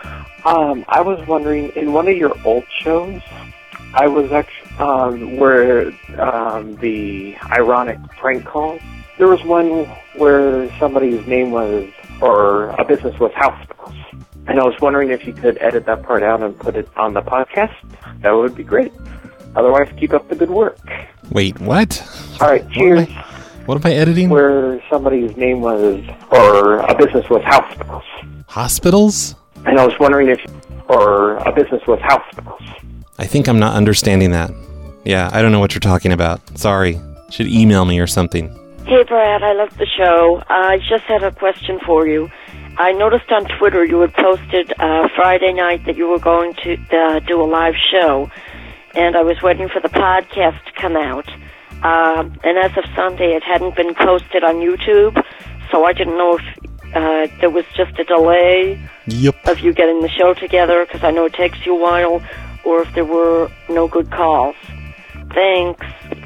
um, I was wondering, in one of your old shows, I was actually, um, where um, the ironic prank calls, there was one where somebody's name was, or a business was Hospitals. And I was wondering if you could edit that part out and put it on the podcast. That would be great. Otherwise, keep up the good work. Wait, what? All right, cheers. What am I editing? Where somebody's name was, or a business was Hospitals. Hospitals? And I was wondering if, or a business was Hospitals. I think I'm not understanding that. Yeah, I don't know what you're talking about. Sorry. Should email me or something. Hey, Brad, I love the show. I just had a question for you. I noticed on Twitter you had posted uh, Friday night that you were going to uh, do a live show, and I was waiting for the podcast to come out. Um, and as of Sunday, it hadn't been posted on YouTube, so I didn't know if uh, there was just a delay yep. of you getting the show together, because I know it takes you a while, or if there were no good calls. Thanks.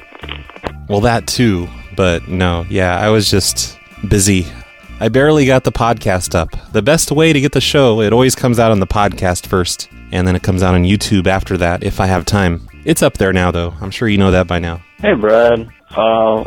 Well, that too, but no, yeah, I was just busy. I barely got the podcast up. The best way to get the show, it always comes out on the podcast first, and then it comes out on YouTube after that, if I have time. It's up there now, though. I'm sure you know that by now. Hey, Brad. Uh,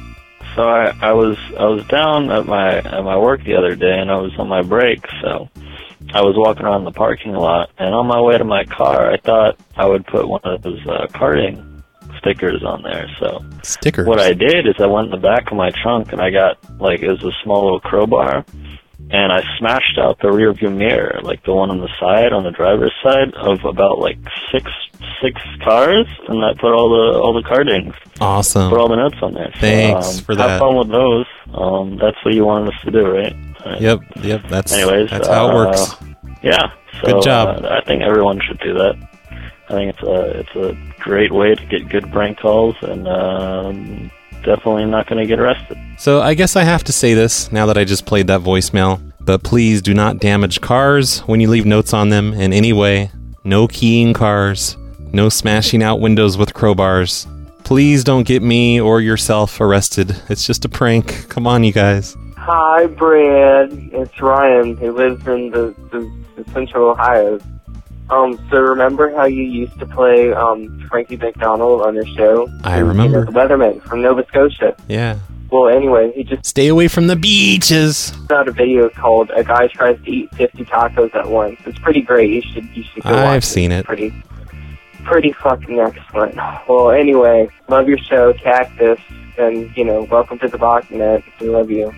so I, I was I was down at my at my work the other day, and I was on my break, so I was walking around the parking lot, and on my way to my car, I thought I would put one of those uh, karting stickers on there. So stickers. What I did is I went in the back of my trunk, and I got, like, it was a small little crowbar, and I smashed out the rear view mirror, like the one on the side, on the driver's side, of about like six six cars, and I put all the all the cardings. Awesome. Put all the notes on there. So, Thanks um, for have that. Have fun with those. Um, that's what you wanted us to do, right? right. Yep, yep. That's Anyways, that's how uh, it works. Yeah. So, Good job. Uh, I think everyone should do that. I think it's a it's a great way to get good prank calls, and um, definitely not going to get arrested. So I guess I have to say this now that I just played that voicemail, but please do not damage cars when you leave notes on them in any way. No keying cars. No smashing out windows with crowbars. Please don't get me or yourself arrested. It's just a prank. Come on, you guys. Hi, Brad. It's Ryan, who lives in the, the, the Central Ohio. Um, so remember how you used to play um, Frankie McDonald on your show? I remember. You know, the weatherman from Nova Scotia. Yeah. Well, anyway, he just... Stay away from the beaches. put out a video called A Guy Tries to Eat fifty Tacos at Once. It's pretty great. You should, you should go watch it. I've seen it. It's pretty, pretty fucking excellent. Well, anyway, love your show, Cactus, and, you know, welcome to the Bachnet. We love you.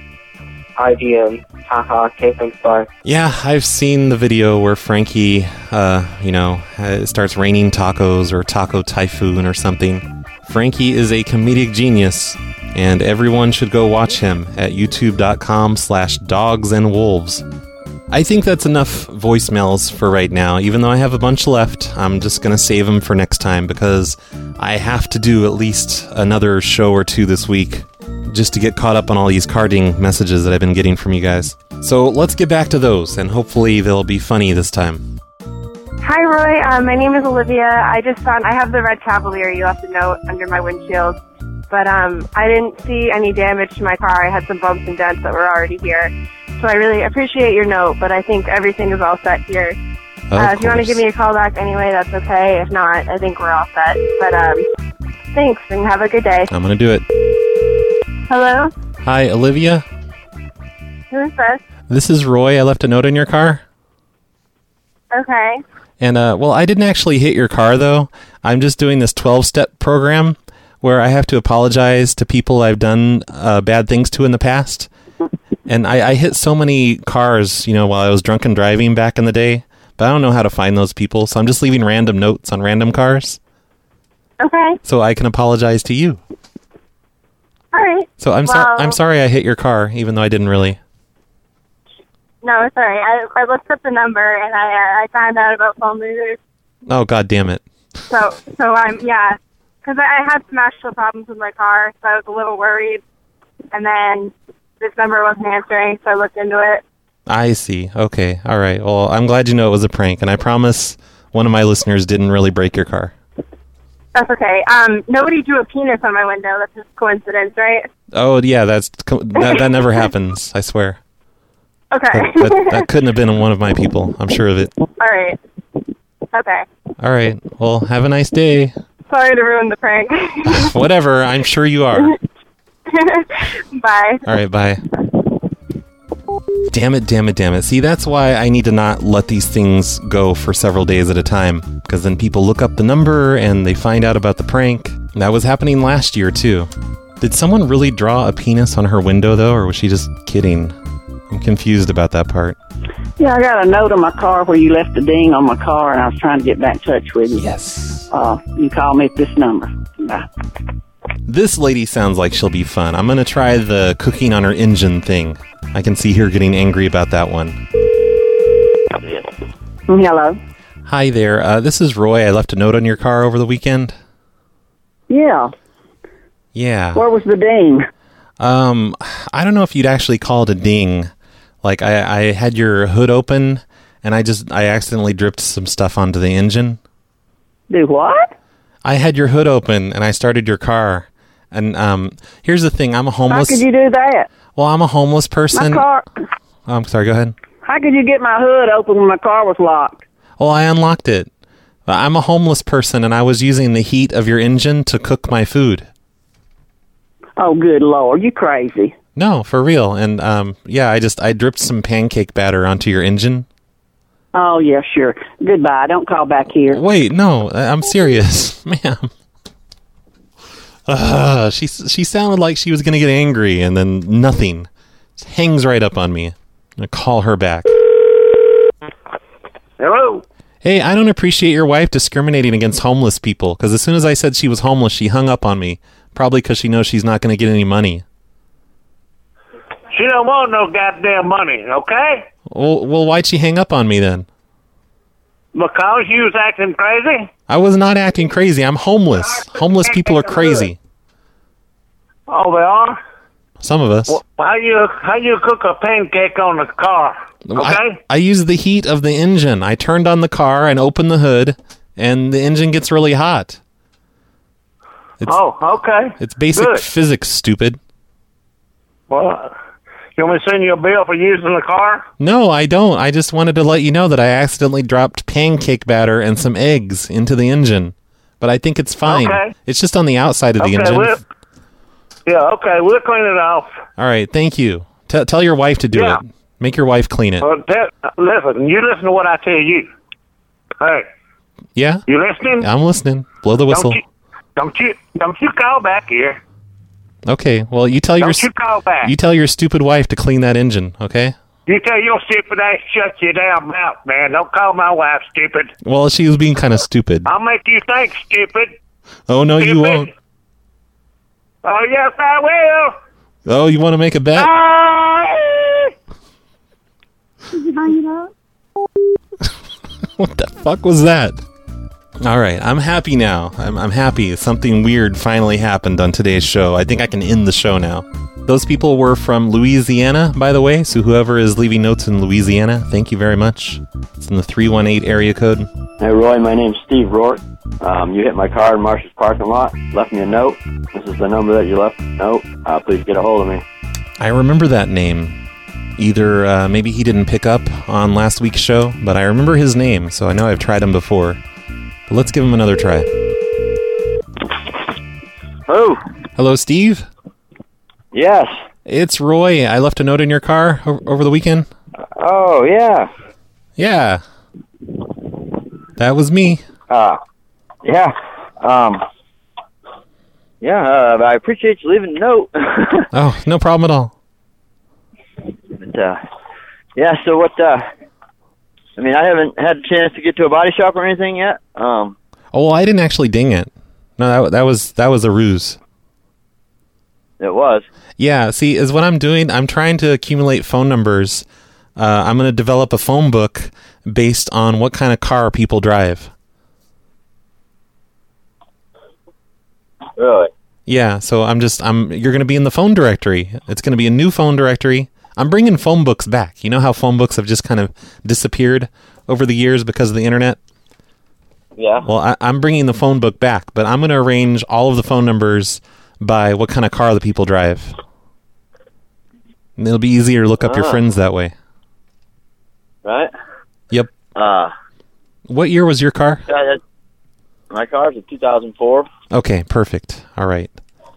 I D M. Haha. Okay, thanks, bye. Yeah, I've seen the video where Frankie, uh, you know, uh, it starts raining tacos or taco typhoon or something. Frankie is a comedic genius, and everyone should go watch him at youtube.com slash dogs and wolves. I think that's enough voicemails for right now. Even though I have a bunch left, I'm just going to save them for next time because I have to do at least another show or two this week. just to get caught up on all these carding messages that I've been getting from you guys. So let's get back to those, and hopefully they'll be funny this time. Hi, Roy. Um, my name is Olivia. I just found I have the red Cavalier. You left a note under my windshield, but um, I didn't see any damage to my car. I had some bumps and dents that were already here, so I really appreciate your note. But I think everything is all set here. Uh, if you want to give me a call back anyway, that's okay. If not, I think we're all set. But um, thanks, and have a good day. I'm gonna do it. Hello? Hi, Olivia. Who is this? This is Roy. I left a note in your car. Okay. And, uh, well, I didn't actually hit your car, though. I'm just doing this twelve-step program where I have to apologize to people I've done uh, bad things to in the past. And I, I hit so many cars, you know, while I was drunk and driving back in the day, but I don't know how to find those people, so I'm just leaving random notes on random cars. Okay. So I can apologize to you. All right. So I'm, well, so- I'm sorry I hit your car, even though I didn't really. No, it's all right. I, I looked up the number, and I uh, I found out about phone losers. Oh, God damn it. So, so I'm, yeah, because I, I had some actual problems with my car, so I was a little worried. And then this number wasn't answering, so I looked into it. I see. Okay. All right. Well, I'm glad you know it was a prank, and I promise one of my listeners didn't really break your car. That's okay. Um, nobody drew a penis on my window. That's just coincidence, right? Oh, yeah, that's that, that never happens, I swear. Okay. That, that, that couldn't have been one of my people. I'm sure of it. All right. Okay. All right. Well, have a nice day. Sorry to ruin the prank. Whatever. I'm sure you are. Bye. All right. Bye. Damn it, damn it, damn it. See, that's why I need to not let these things go for several days at a time. Because then people look up the number and they find out about the prank. That was happening last year, too. Did someone really draw a penis on her window, though, or was she just kidding? I'm confused about that part. Yeah, I got a note on my car where you left a ding on my car, and I was trying to get back in touch with you. Yes. Uh, you call me at this number. Bye. This lady sounds like she'll be fun. I'm going to try the cooking on her engine thing. I can see her getting angry about that one. Hello. Hi there. Uh, this is Roy. I left a note on your car over the weekend. Yeah. Yeah. Where was the ding? Um, I don't know if you'd actually call it a ding. Like, I, I had your hood open, and I just, I accidentally dripped some stuff onto the engine. Do what? I had your hood open, and I started your car. And, um, here's the thing, I'm a homeless... How could you do that? Well, I'm a homeless person. My car... Oh, I'm sorry, go ahead. How could you get my hood open when my car was locked? Well, I unlocked it. I'm a homeless person, and I was using the heat of your engine to cook my food. Oh, good Lord, you crazy. No, for real. And, um, yeah, I just, I dripped some pancake batter onto your engine. Oh, yeah, sure. Goodbye. Don't call back here. Wait, no, I'm serious. Ma'am. Uh, she, she sounded like she was going to get angry, and then nothing. Just hangs right up on me. I'm going to call her back. Hello? Hey, I don't appreciate your wife discriminating against homeless people, because as soon as I said she was homeless, she hung up on me. Probably because she knows she's not going to get any money. She don't want no goddamn money, okay? Well, well, why'd she hang up on me then? Because you was acting crazy? I was not acting crazy. I'm homeless. Homeless people are crazy. Oh, they are? Some of us. Well, how you how you cook a pancake on the car? Okay? I, I used the heat of the engine. I turned on the car and opened the hood, and the engine gets really hot. It's, oh, okay. It's basic Good. physics, stupid. Well, you want me to send you a bill for using the car? No, I don't. I just wanted to let you know that I accidentally dropped pancake batter and some eggs into the engine. But I think it's fine. Okay. It's just on the outside of the okay, engine. We'll, yeah, okay. We'll clean it off. All right, thank you. T- tell your wife to do Yeah. it. Make your wife clean it. Well, that, listen, you listen to what I tell you. Hey, Yeah? you listening? I'm listening. Blow the whistle. Don't you, don't you, don't you call back here. Okay, well, you tell Don't your you call back. you tell your stupid wife to clean that engine, okay? You tell your stupid ass shut your damn mouth, man. Don't call my wife stupid. Well, she was being kind of stupid. I'll make you think stupid. Oh, no, you Stupid. won't. Oh, yes, I will. Oh, you want to make a bet? Ah! Did you hang it up? What the fuck was that? All right, I'm happy now. I'm, I'm happy. Something weird finally happened on today's show. I think I can end the show now. Those people were from Louisiana, by the way, so whoever is leaving notes in Louisiana, thank you very much. It's in the three one eight area code. Hey, Roy, my name's Steve Rourke. Um, you hit my car in Marsh's parking lot, left me a note. This is the number that you left. Note. Uh, please get a hold of me. I remember that name. Either uh, maybe he didn't pick up on last week's show, but I remember his name, so I know I've tried him before. But let's give him another try. Hello. Hello, Steve? Yes. It's Roy. I left a note in your car o- over the weekend. Oh, yeah. Yeah. That was me. Uh, yeah. Um, yeah, uh, I appreciate you leaving a note. Oh, no problem at all. But, uh, yeah, so what, uh, I mean, I haven't had a chance to get to a body shop or anything yet. Um, Oh, well, I didn't actually ding it. No, that, that was that was a ruse. It was. Yeah, see, is what I'm doing. I'm trying to accumulate phone numbers. Uh, I'm going to develop a phone book based on what kind of car people drive. Really? Yeah, so I'm just, I'm. You're going to be in the phone directory. It's going to be a new phone directory. I'm bringing phone books back. You know how phone books have just kind of disappeared over the years because of the internet? Yeah. Well, I, I'm bringing the phone book back, but I'm going to arrange all of the phone numbers by what kind of car the people drive. And it'll be easier to look up your Oh. friends that way. Right? Yep. Uh, What year was your car? yeah, that, my car's a two thousand four. Okay, perfect. All right.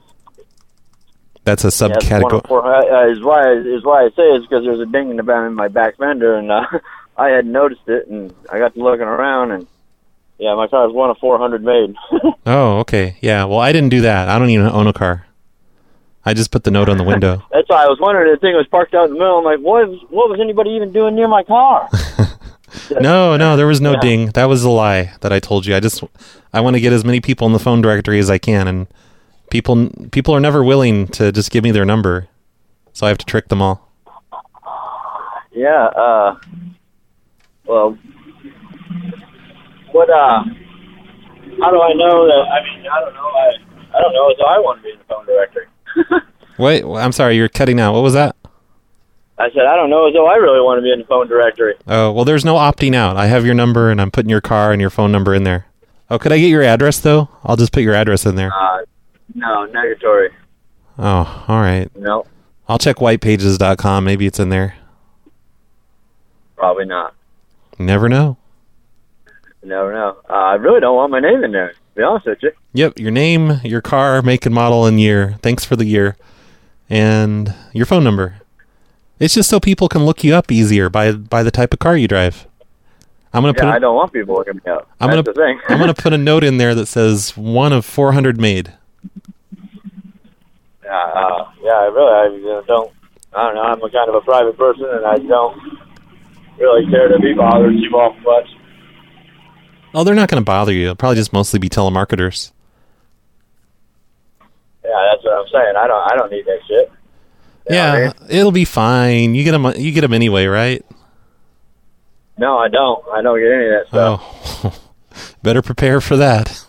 That's a Yeah, it's one subcategory. of four. Uh, is why is why I say it's because there's a ding in the back in my back fender, and uh, I hadn't noticed it, and I got to looking around, and yeah, my car is one of four hundred made. Oh, okay. Yeah, well, I didn't do that. I don't even own a car. I just put the note on the window. That's why I was wondering. The thing was parked out in the middle. I'm like, what? Was, what was anybody even doing near my car? No, no, there was no Yeah. ding. That was a lie that I told you. I just, I want to get as many people in the phone directory as I can, and people, people are never willing to just give me their number, so I have to trick them all. Yeah. Uh. Well. What? Uh. How do I know that? I mean, I don't know. I I don't know. So I want to be in the phone directory. Wait, I'm sorry, you're cutting out. What was that? I said I don't know as though I really want to be in the phone directory. Oh, well, there's no opting out. I have your number, and I'm putting your car and your phone number in there. Oh, could I get your address, though? I'll just put your address in there. Uh. No, negatory. Oh, all right. No, I'll check white pages dot com. Maybe it's in there. probably not. You never know. You never know. Uh, I really don't want my name in there, to be honest with you. Yep, your name, your car, make and model, and year. Thanks for the year. And your phone number. It's just so people can look you up easier by by the type of car you drive. I'm gonna Yeah, put. I A, don't want people looking me up. I'm That's gonna. the thing. I'm gonna put a note in there that says one of four hundred made. Yeah, uh, yeah, I really, I uh, don't, I don't know, I'm a kind of a private person, and I don't really care to be bothered too often much. Oh, they're not gonna bother you. It'll probably just mostly be telemarketers. Yeah, that's what I'm saying. I don't, I don't need that shit. You know what I Yeah, mean? it'll be fine. You get them. You get them anyway, right? No, I don't. I don't get any of that stuff. Oh, better prepare for that.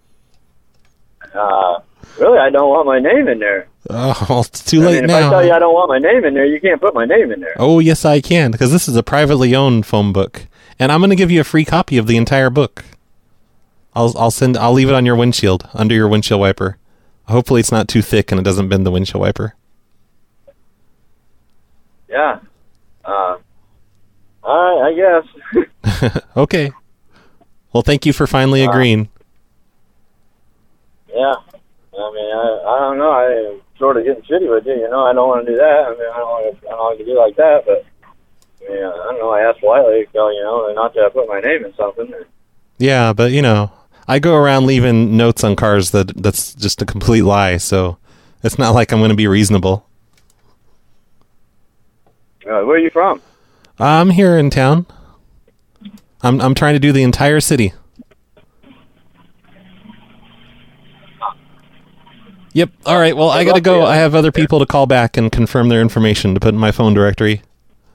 Uh, really, I don't want my name in there. Oh, well, it's too I late mean, if now. I tell you I don't want my name in there, you can't put my name in there. Oh, yes, I can, because this is a privately owned phone book, and I'm going to give you a free copy of the entire book. I'll I'll send. I'll leave it on your windshield, under your windshield wiper. Hopefully, it's not too thick and it doesn't bend the windshield wiper. Yeah. Uh, all right, I guess. Okay. Well, thank you for finally Uh, agreeing. Yeah. I mean, I, I don't know. I'm sort of getting shitty with you, you know. I don't want to do that. I mean, I don't want to, I don't want to do like that, but, I mean, I don't know. I asked Wiley, so, you know, not to put my name in something. Yeah, but you know, I go around leaving notes on cars that that's just a complete lie. So it's not like I'm going to be reasonable. Uh, where are you from? I'm here in town. I'm I'm trying to do the entire city. Yep. All right. Well, I got to go. I have other people to call back and confirm their information to put in my phone directory.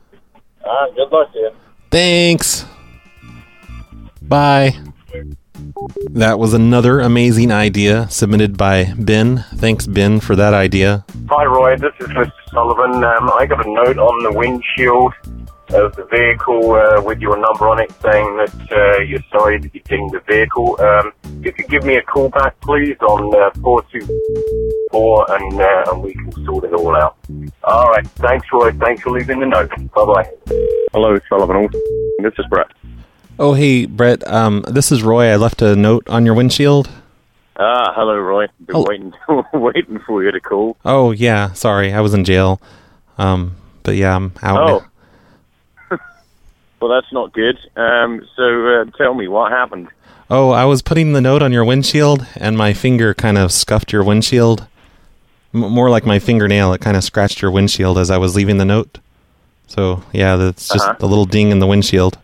All right, good luck to you. Thanks. Bye. That was another amazing idea submitted by Ben. Thanks, Ben, for that idea. Hi, Roy. This is Mister Sullivan. Um, I got a note on the windshield of the vehicle uh, with your number on it saying that uh, you're sorry that you dinged the vehicle. Um, if you could give me a call back, please, on uh, four two four, and, uh, and we can sort it all out. All right. Thanks, Roy. Thanks for leaving the note. Bye-bye. Hello, Sullivan. This is Brett. Oh, hey, Brett. Um, this is Roy. I left a note on your windshield. Ah, hello, Roy. Been Oh. waiting, waiting for you to call. Oh, yeah. Sorry. I was in jail. Um, but yeah, I'm out Oh. now. Well, that's not good. Um, so uh, tell me, what happened? Oh, I was putting the note on your windshield, and my finger kind of scuffed your windshield. M- more like my fingernail. It kind of scratched your windshield as I was leaving the note. So, yeah, that's just Uh-huh. a little ding in the windshield.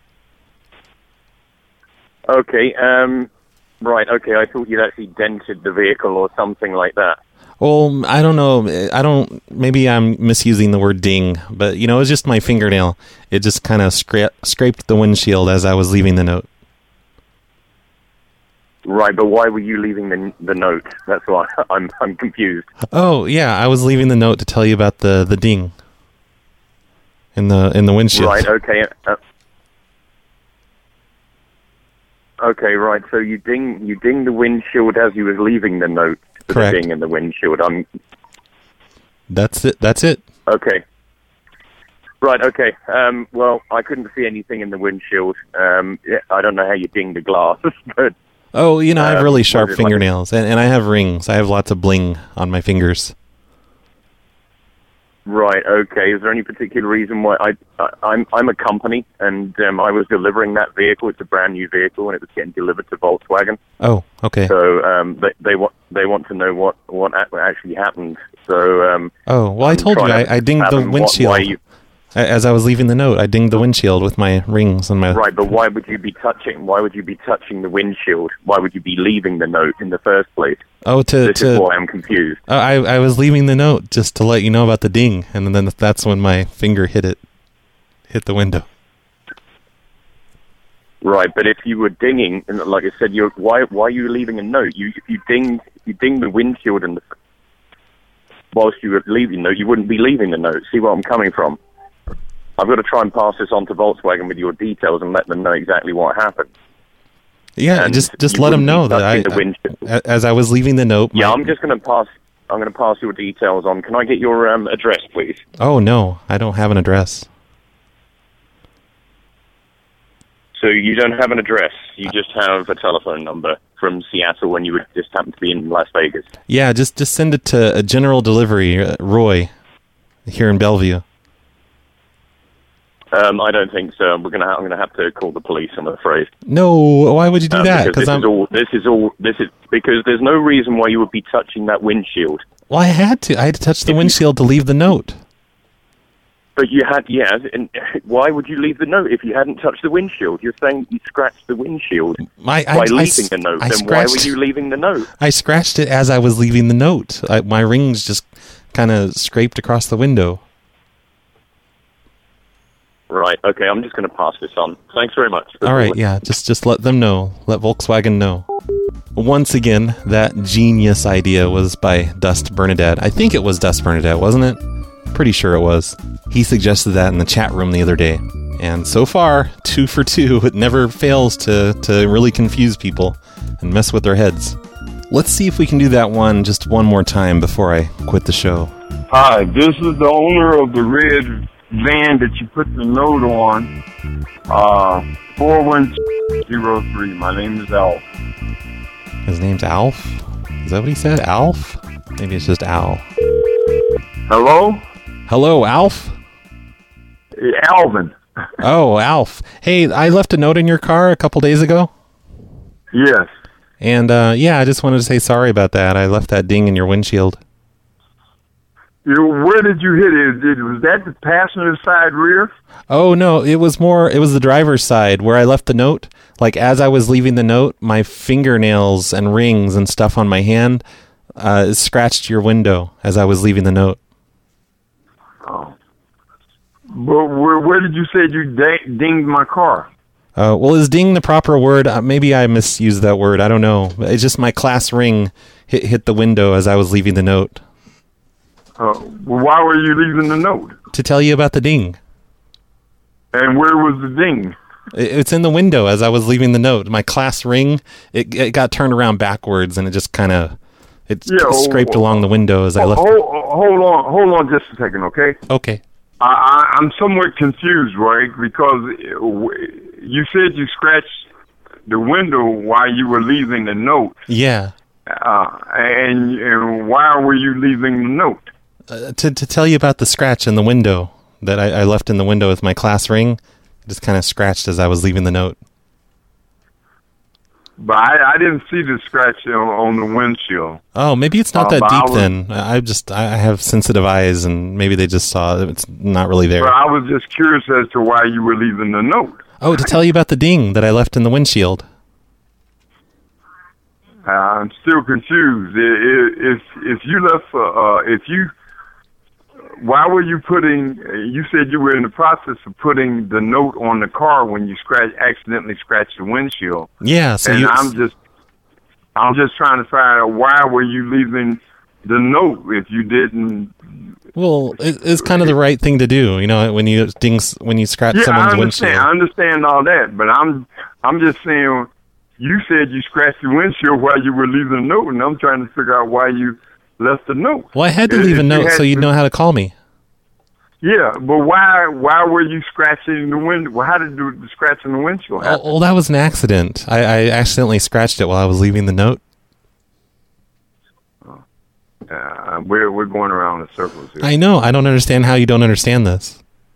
Okay, um, right, okay, I thought you'd actually dented the vehicle or something like that. Well, I don't know. I don't. Maybe I'm misusing the word ding, but you know, it was just my fingernail. It just kind of scra- scraped the windshield as I was leaving the note. Right, but why were you leaving the the note? That's why I'm I'm confused. Oh, yeah, I was leaving the note to tell you about the, the ding in the in the windshield. Right, okay. Uh, okay, right. So you ding you ding the windshield as you was leaving the note. For Correct. The ding in the windshield. I'm That's it. That's it. okay. Right, okay. Um, well, I couldn't see anything in the windshield. Um, yeah, I don't know how you ding the glass, but Oh, you know, I have Um, really sharp was it like a- fingernails, and, and I have rings. I have lots of bling on my fingers. right, okay. Is there any particular reason why I, I I'm I'm a company and um, I was delivering that vehicle. It's a brand new vehicle and it was getting delivered to Volkswagen. Oh, okay. So um, they they want they want to know what what ac- actually happened. So um, Oh, well, I I'm told you, trying to I, I dinged the fathom what- windshield. why you- A- As I was leaving the note, I dinged the windshield with my rings and my... Right, but why would you be touching? Why would you be touching the windshield? Why would you be leaving the note in the first place? Oh, to... This to is why I'm confused. Uh, I, I was leaving the note just to let you know about the ding, and then that's when my finger hit it, hit the window. Right, but if you were dinging, and like I said, you're why why are you leaving a note? You if you ding if you ding the windshield and the, whilst you were leaving the note, you wouldn't be leaving the note. See where I'm coming from? I've got to try and pass this on to Volkswagen with your details and let them know exactly what happened. Yeah, And just just you let them wouldn't know be that I, touching the windshield. a- as I was leaving the note... Yeah, my- I'm just going to pass. I'm going to pass your details on. Can I get your um, address, please? Oh, no, I don't have an address. So you don't have an address. You just have a telephone number from Seattle when you would just happen to be in Las Vegas. Yeah, just, just send it to a general delivery, uh, Roy, here in Bellevue. Um, I don't think so. We're gonna. Ha- I'm gonna have to call the police. I'm afraid. No, why would you do Um, that? Because this I'm... is all. This is all. This is because there's no reason why you would be touching that windshield. Well, I had to. I had to touch the windshield to leave the note. But you had, yeah. And why would you leave the note if you hadn't touched the windshield? You're saying you scratched the windshield I, I, by I leaving s- the note. I Then why were scratched- you leaving the note? I scratched it as I was leaving the note. I, my rings just kind of scraped across the window. Right. Okay. I'm just going to pass this on. Thanks very much. All right, yeah, just just let them know. Let Volkswagen know. Once again, that genius idea was by Dust Bernadette. I think it was Dust Bernadette, wasn't it? Pretty sure it was. He suggested that in the chat room the other day. And so far, two for two. It never fails to, to really confuse people and mess with their heads. Let's see if we can do that one just one more time before I quit the show. Hi, this is the owner of the red van that you put the note on. Uh, four one zero three. My name is Alf. His name's Alf? Is that what he said? Alf? Maybe it's just Al. Hello? Hello, Alf? Alvin. Oh, Alf. Hey, I left a note in your car a couple days ago. Yes. And, uh, yeah, I just wanted to say sorry about that. I left that ding in your windshield. You, where did you hit it? Did, was that the passenger side rear? Oh, no, it was more, it was the driver's side where I left the note. Like, as I was leaving the note, my fingernails and rings and stuff on my hand uh, scratched your window as I was leaving the note. Oh. But where, where did you say you da- dinged my car? Uh, well, is ding the proper word? Uh, maybe I misused that word. I don't know. It's just my class ring hit hit the window as I was leaving the note. Uh, well, why were you leaving the note? To tell you about the ding. And where was the ding? It, it's in the window as I was leaving the note. My class ring, it, it got turned around backwards, and it just kind of it Yeah, scraped oh, along the window as I left. Hold, hold on, hold on just a second, okay? Okay. I, I, I'm somewhat confused, right? Because you said you scratched the window while you were leaving the note. Yeah. Uh, and, and why were you leaving the note? Uh, to to tell you about the scratch in the window that I, I left in the window with my class ring. It just kind of scratched as I was leaving the note. But I, I didn't see the scratch on, on the windshield. Oh, maybe it's not Uh, that but I deep was- then. I I just I have sensitive eyes, and maybe they just saw it. It's not really there. But I was just curious as to why you were leaving the note. Oh, to tell you about the ding that I left in the windshield. Uh, I'm still confused. I- i- If if you left, uh, uh, if you, why were you putting? You said you were in the process of putting the note on the car when you scratch accidentally scratched the windshield. Yeah, so and you- I'm just, I'm just trying to find out why were you leaving the note if you didn't. Well, it, it's kind of the right thing to do, you know, when you dings when you scratch Yeah, I someone's understand. windshield. I understand all that, but I'm, I'm just saying. You said you scratched the windshield while you were leaving a note, and I'm trying to figure out why you left the note. Well, I had to If- leave a if you note had so you'd to- know how to call me. Yeah, but why why were you scratching the window? Well, how did the the scratching the windshield Oh, happen? well, that was an accident. I, I accidentally scratched it while I was leaving the note. Uh, we're we're going around in circles here. I know. I don't understand how you don't understand this.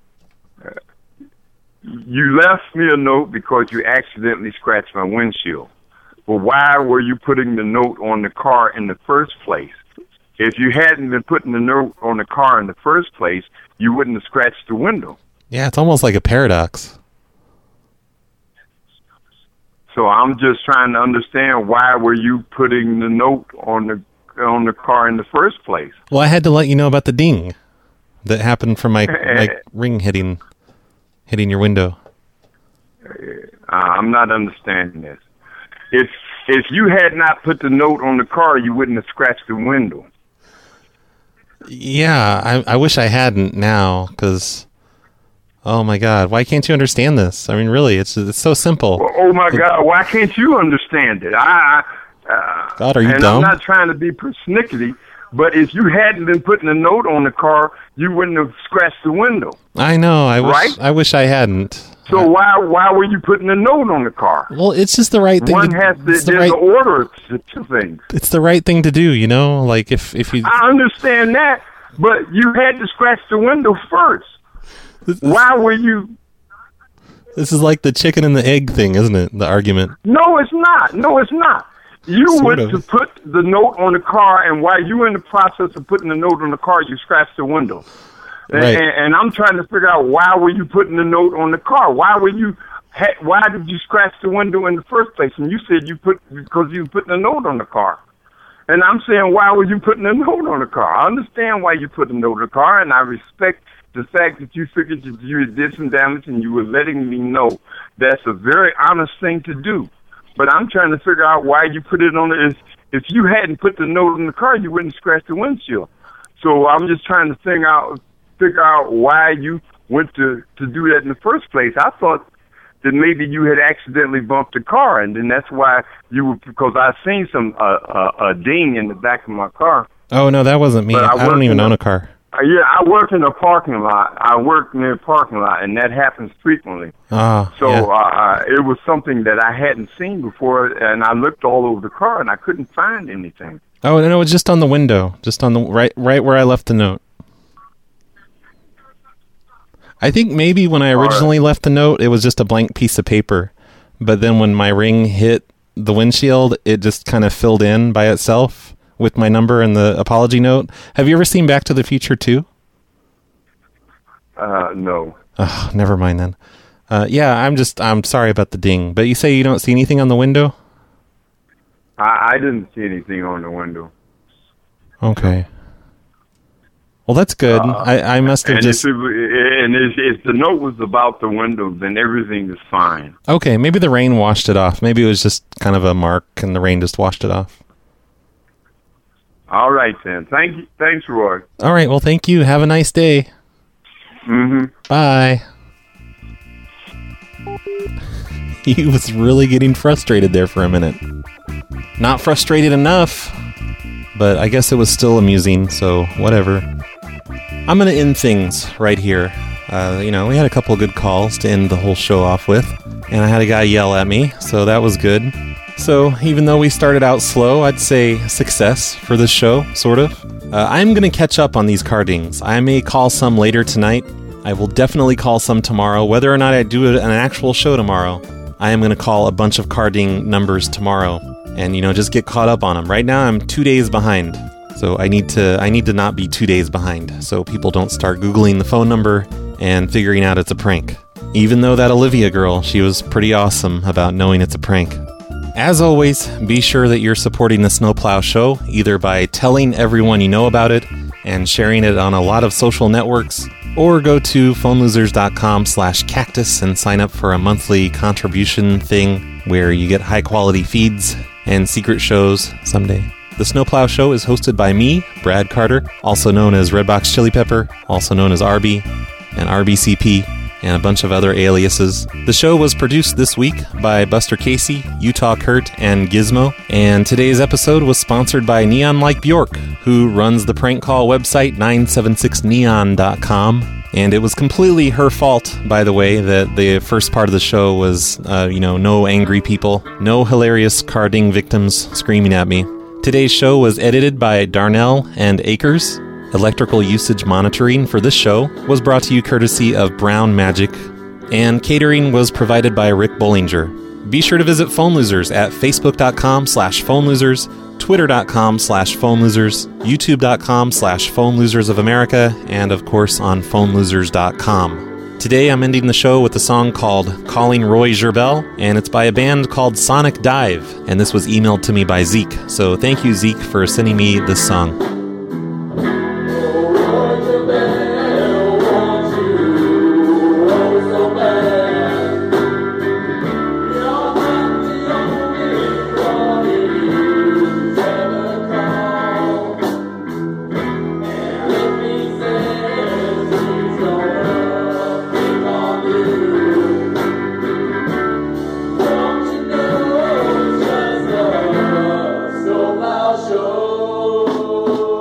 You left me a note because you accidentally scratched my windshield. Well, why were you putting the note on the car in the first place? If you hadn't been putting the note on the car in the first place, you wouldn't have scratched the window. Yeah, it's almost like a paradox. So I'm just trying to understand why were you putting the note on the on the car in the first place? Well, I had to let you know about the ding that happened from my, my ring hitting hitting your window. Uh, I'm not understanding this. If if you had not put the note on the car, you wouldn't have scratched the window. Yeah, I, I wish I hadn't now, because, oh my God, why can't you understand this? I mean, really, it's it's so simple. Well, oh my God, why can't you understand it? I, I uh, God, are you and dumb? I'm not trying to be persnickety, but if you hadn't been putting a note on the car, you wouldn't have scratched the window. I know. I wish Right? I wish I hadn't. So why why were you putting a note on the car? Well, it's just the right thing. One to, has to. it's There's the right. an order to, to things. It's the right thing to do. You know, like if if you. I understand that, but you had to scratch the window first. Why were you? This is like the chicken and the egg thing, isn't it? The argument. No, it's not. No, it's not. You Sort went of. to put the note on the car, and while you were in the process of putting the note on the car, you scratched the window. And, Right. and, and I'm trying to figure out why were you putting the note on the car? Why were you? ha- Why did you scratch the window in the first place? And you said you put because you were putting a note on the car. And I'm saying, why were you putting a note on the car? I understand why you put a note on the car, and I respect the fact that you figured that you did some damage and you were letting me know. That's a very honest thing to do. But I'm trying to figure out why you put it on the. If, if you hadn't put the note on the car, you wouldn't scratch the windshield. So I'm just trying to figure out figure out why you went to to do that in the first place. I thought that maybe you had accidentally bumped the car, and then that's why you were, because I seen some uh, uh, a ding in the back of my car. Oh no, that wasn't me. But I I, don't work even in own a- a car. Uh, yeah, I work in a parking lot. I work near a parking lot, and that happens frequently. Ah, So yeah. uh, it was something that I hadn't seen before, and I looked all over the car, and I couldn't find anything. Oh no, it's just on the window, just on the right, right where I left the note. I think maybe when I originally left the note, it was just a blank piece of paper, but then when my ring hit the windshield, it just kind of filled in by itself with my number and the apology note. Have you ever seen Back to the Future two? Uh, no. Oh, never mind then. Uh, yeah, I'm just I'm sorry about the ding, but you say you don't see anything on the window? I, I didn't see anything on the window. Okay. Well, that's good. Uh, I, I must have and just... If, it, and if, if the note was about the window, then everything is fine. Okay, maybe the rain washed it off. Maybe it was just kind of a mark and the rain just washed it off. All right, then. Thank you. Thanks, Roy. All right, well, thank you. Have a nice day. Mm-hmm. Bye. He was really getting frustrated there for a minute. Not frustrated enough, but I guess it was still amusing, so whatever. I'm going to end things right here. Uh, you know, we had a couple of good calls to end the whole show off with, and I had a guy yell at me, so that was good. So even though we started out slow, I'd say success for this show, sort of. Uh, I'm going to catch up on these cardings. I may call some later tonight. I will definitely call some tomorrow. Whether or not I do an actual show tomorrow, I am going to call a bunch of carding numbers tomorrow and, you know, just get caught up on them. Right now, I'm two days behind. So I need to I need to not be two days behind so people don't start Googling the phone number and figuring out it's a prank. Even though that Olivia girl, she was pretty awesome about knowing it's a prank. As always, be sure that you're supporting the Snowplow Show, either by telling everyone you know about it and sharing it on a lot of social networks, or go to phonelosers.com slash cactus and sign up for a monthly contribution thing where you get high-quality feeds and secret shows someday. The Snowplow Show is hosted by me, Brad Carter, also known as Redbox Chili Pepper, also known as R B, and R B C P, and a bunch of other aliases. The show was produced this week by Buster Casey, Utah Kurt, and Gizmo, and today's episode was sponsored by Neon Like Bjork, who runs the prank call website nine seven six neon dot com. And it was completely her fault, by the way, that the first part of the show was, uh, you know, no angry people, no hilarious carding victims screaming at me. Today's show was edited by Darnell and Akers. Electrical usage monitoring for this show was brought to you courtesy of Brown Magic, and catering was provided by Rick Bollinger. Be sure to visit Phone Losers at facebook.com slash phone losers, twitter.com slash phone losers, youtube.com slash phone losers of America, and of course on phone losers dot com. Today I'm ending the show with a song called Calling Roy Gerbel, and it's by a band called Sonic Dive, and this was emailed to me by Zeke. So thank you, Zeke, for sending me this song. Show.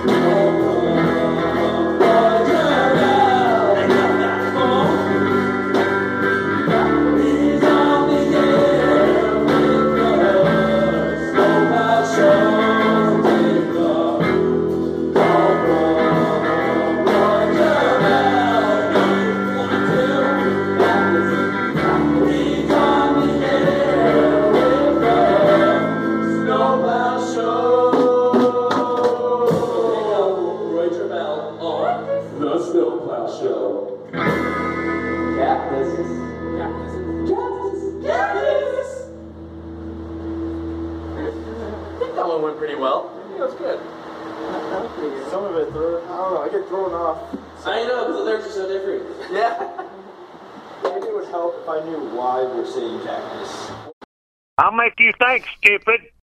I'll make you think, stupid.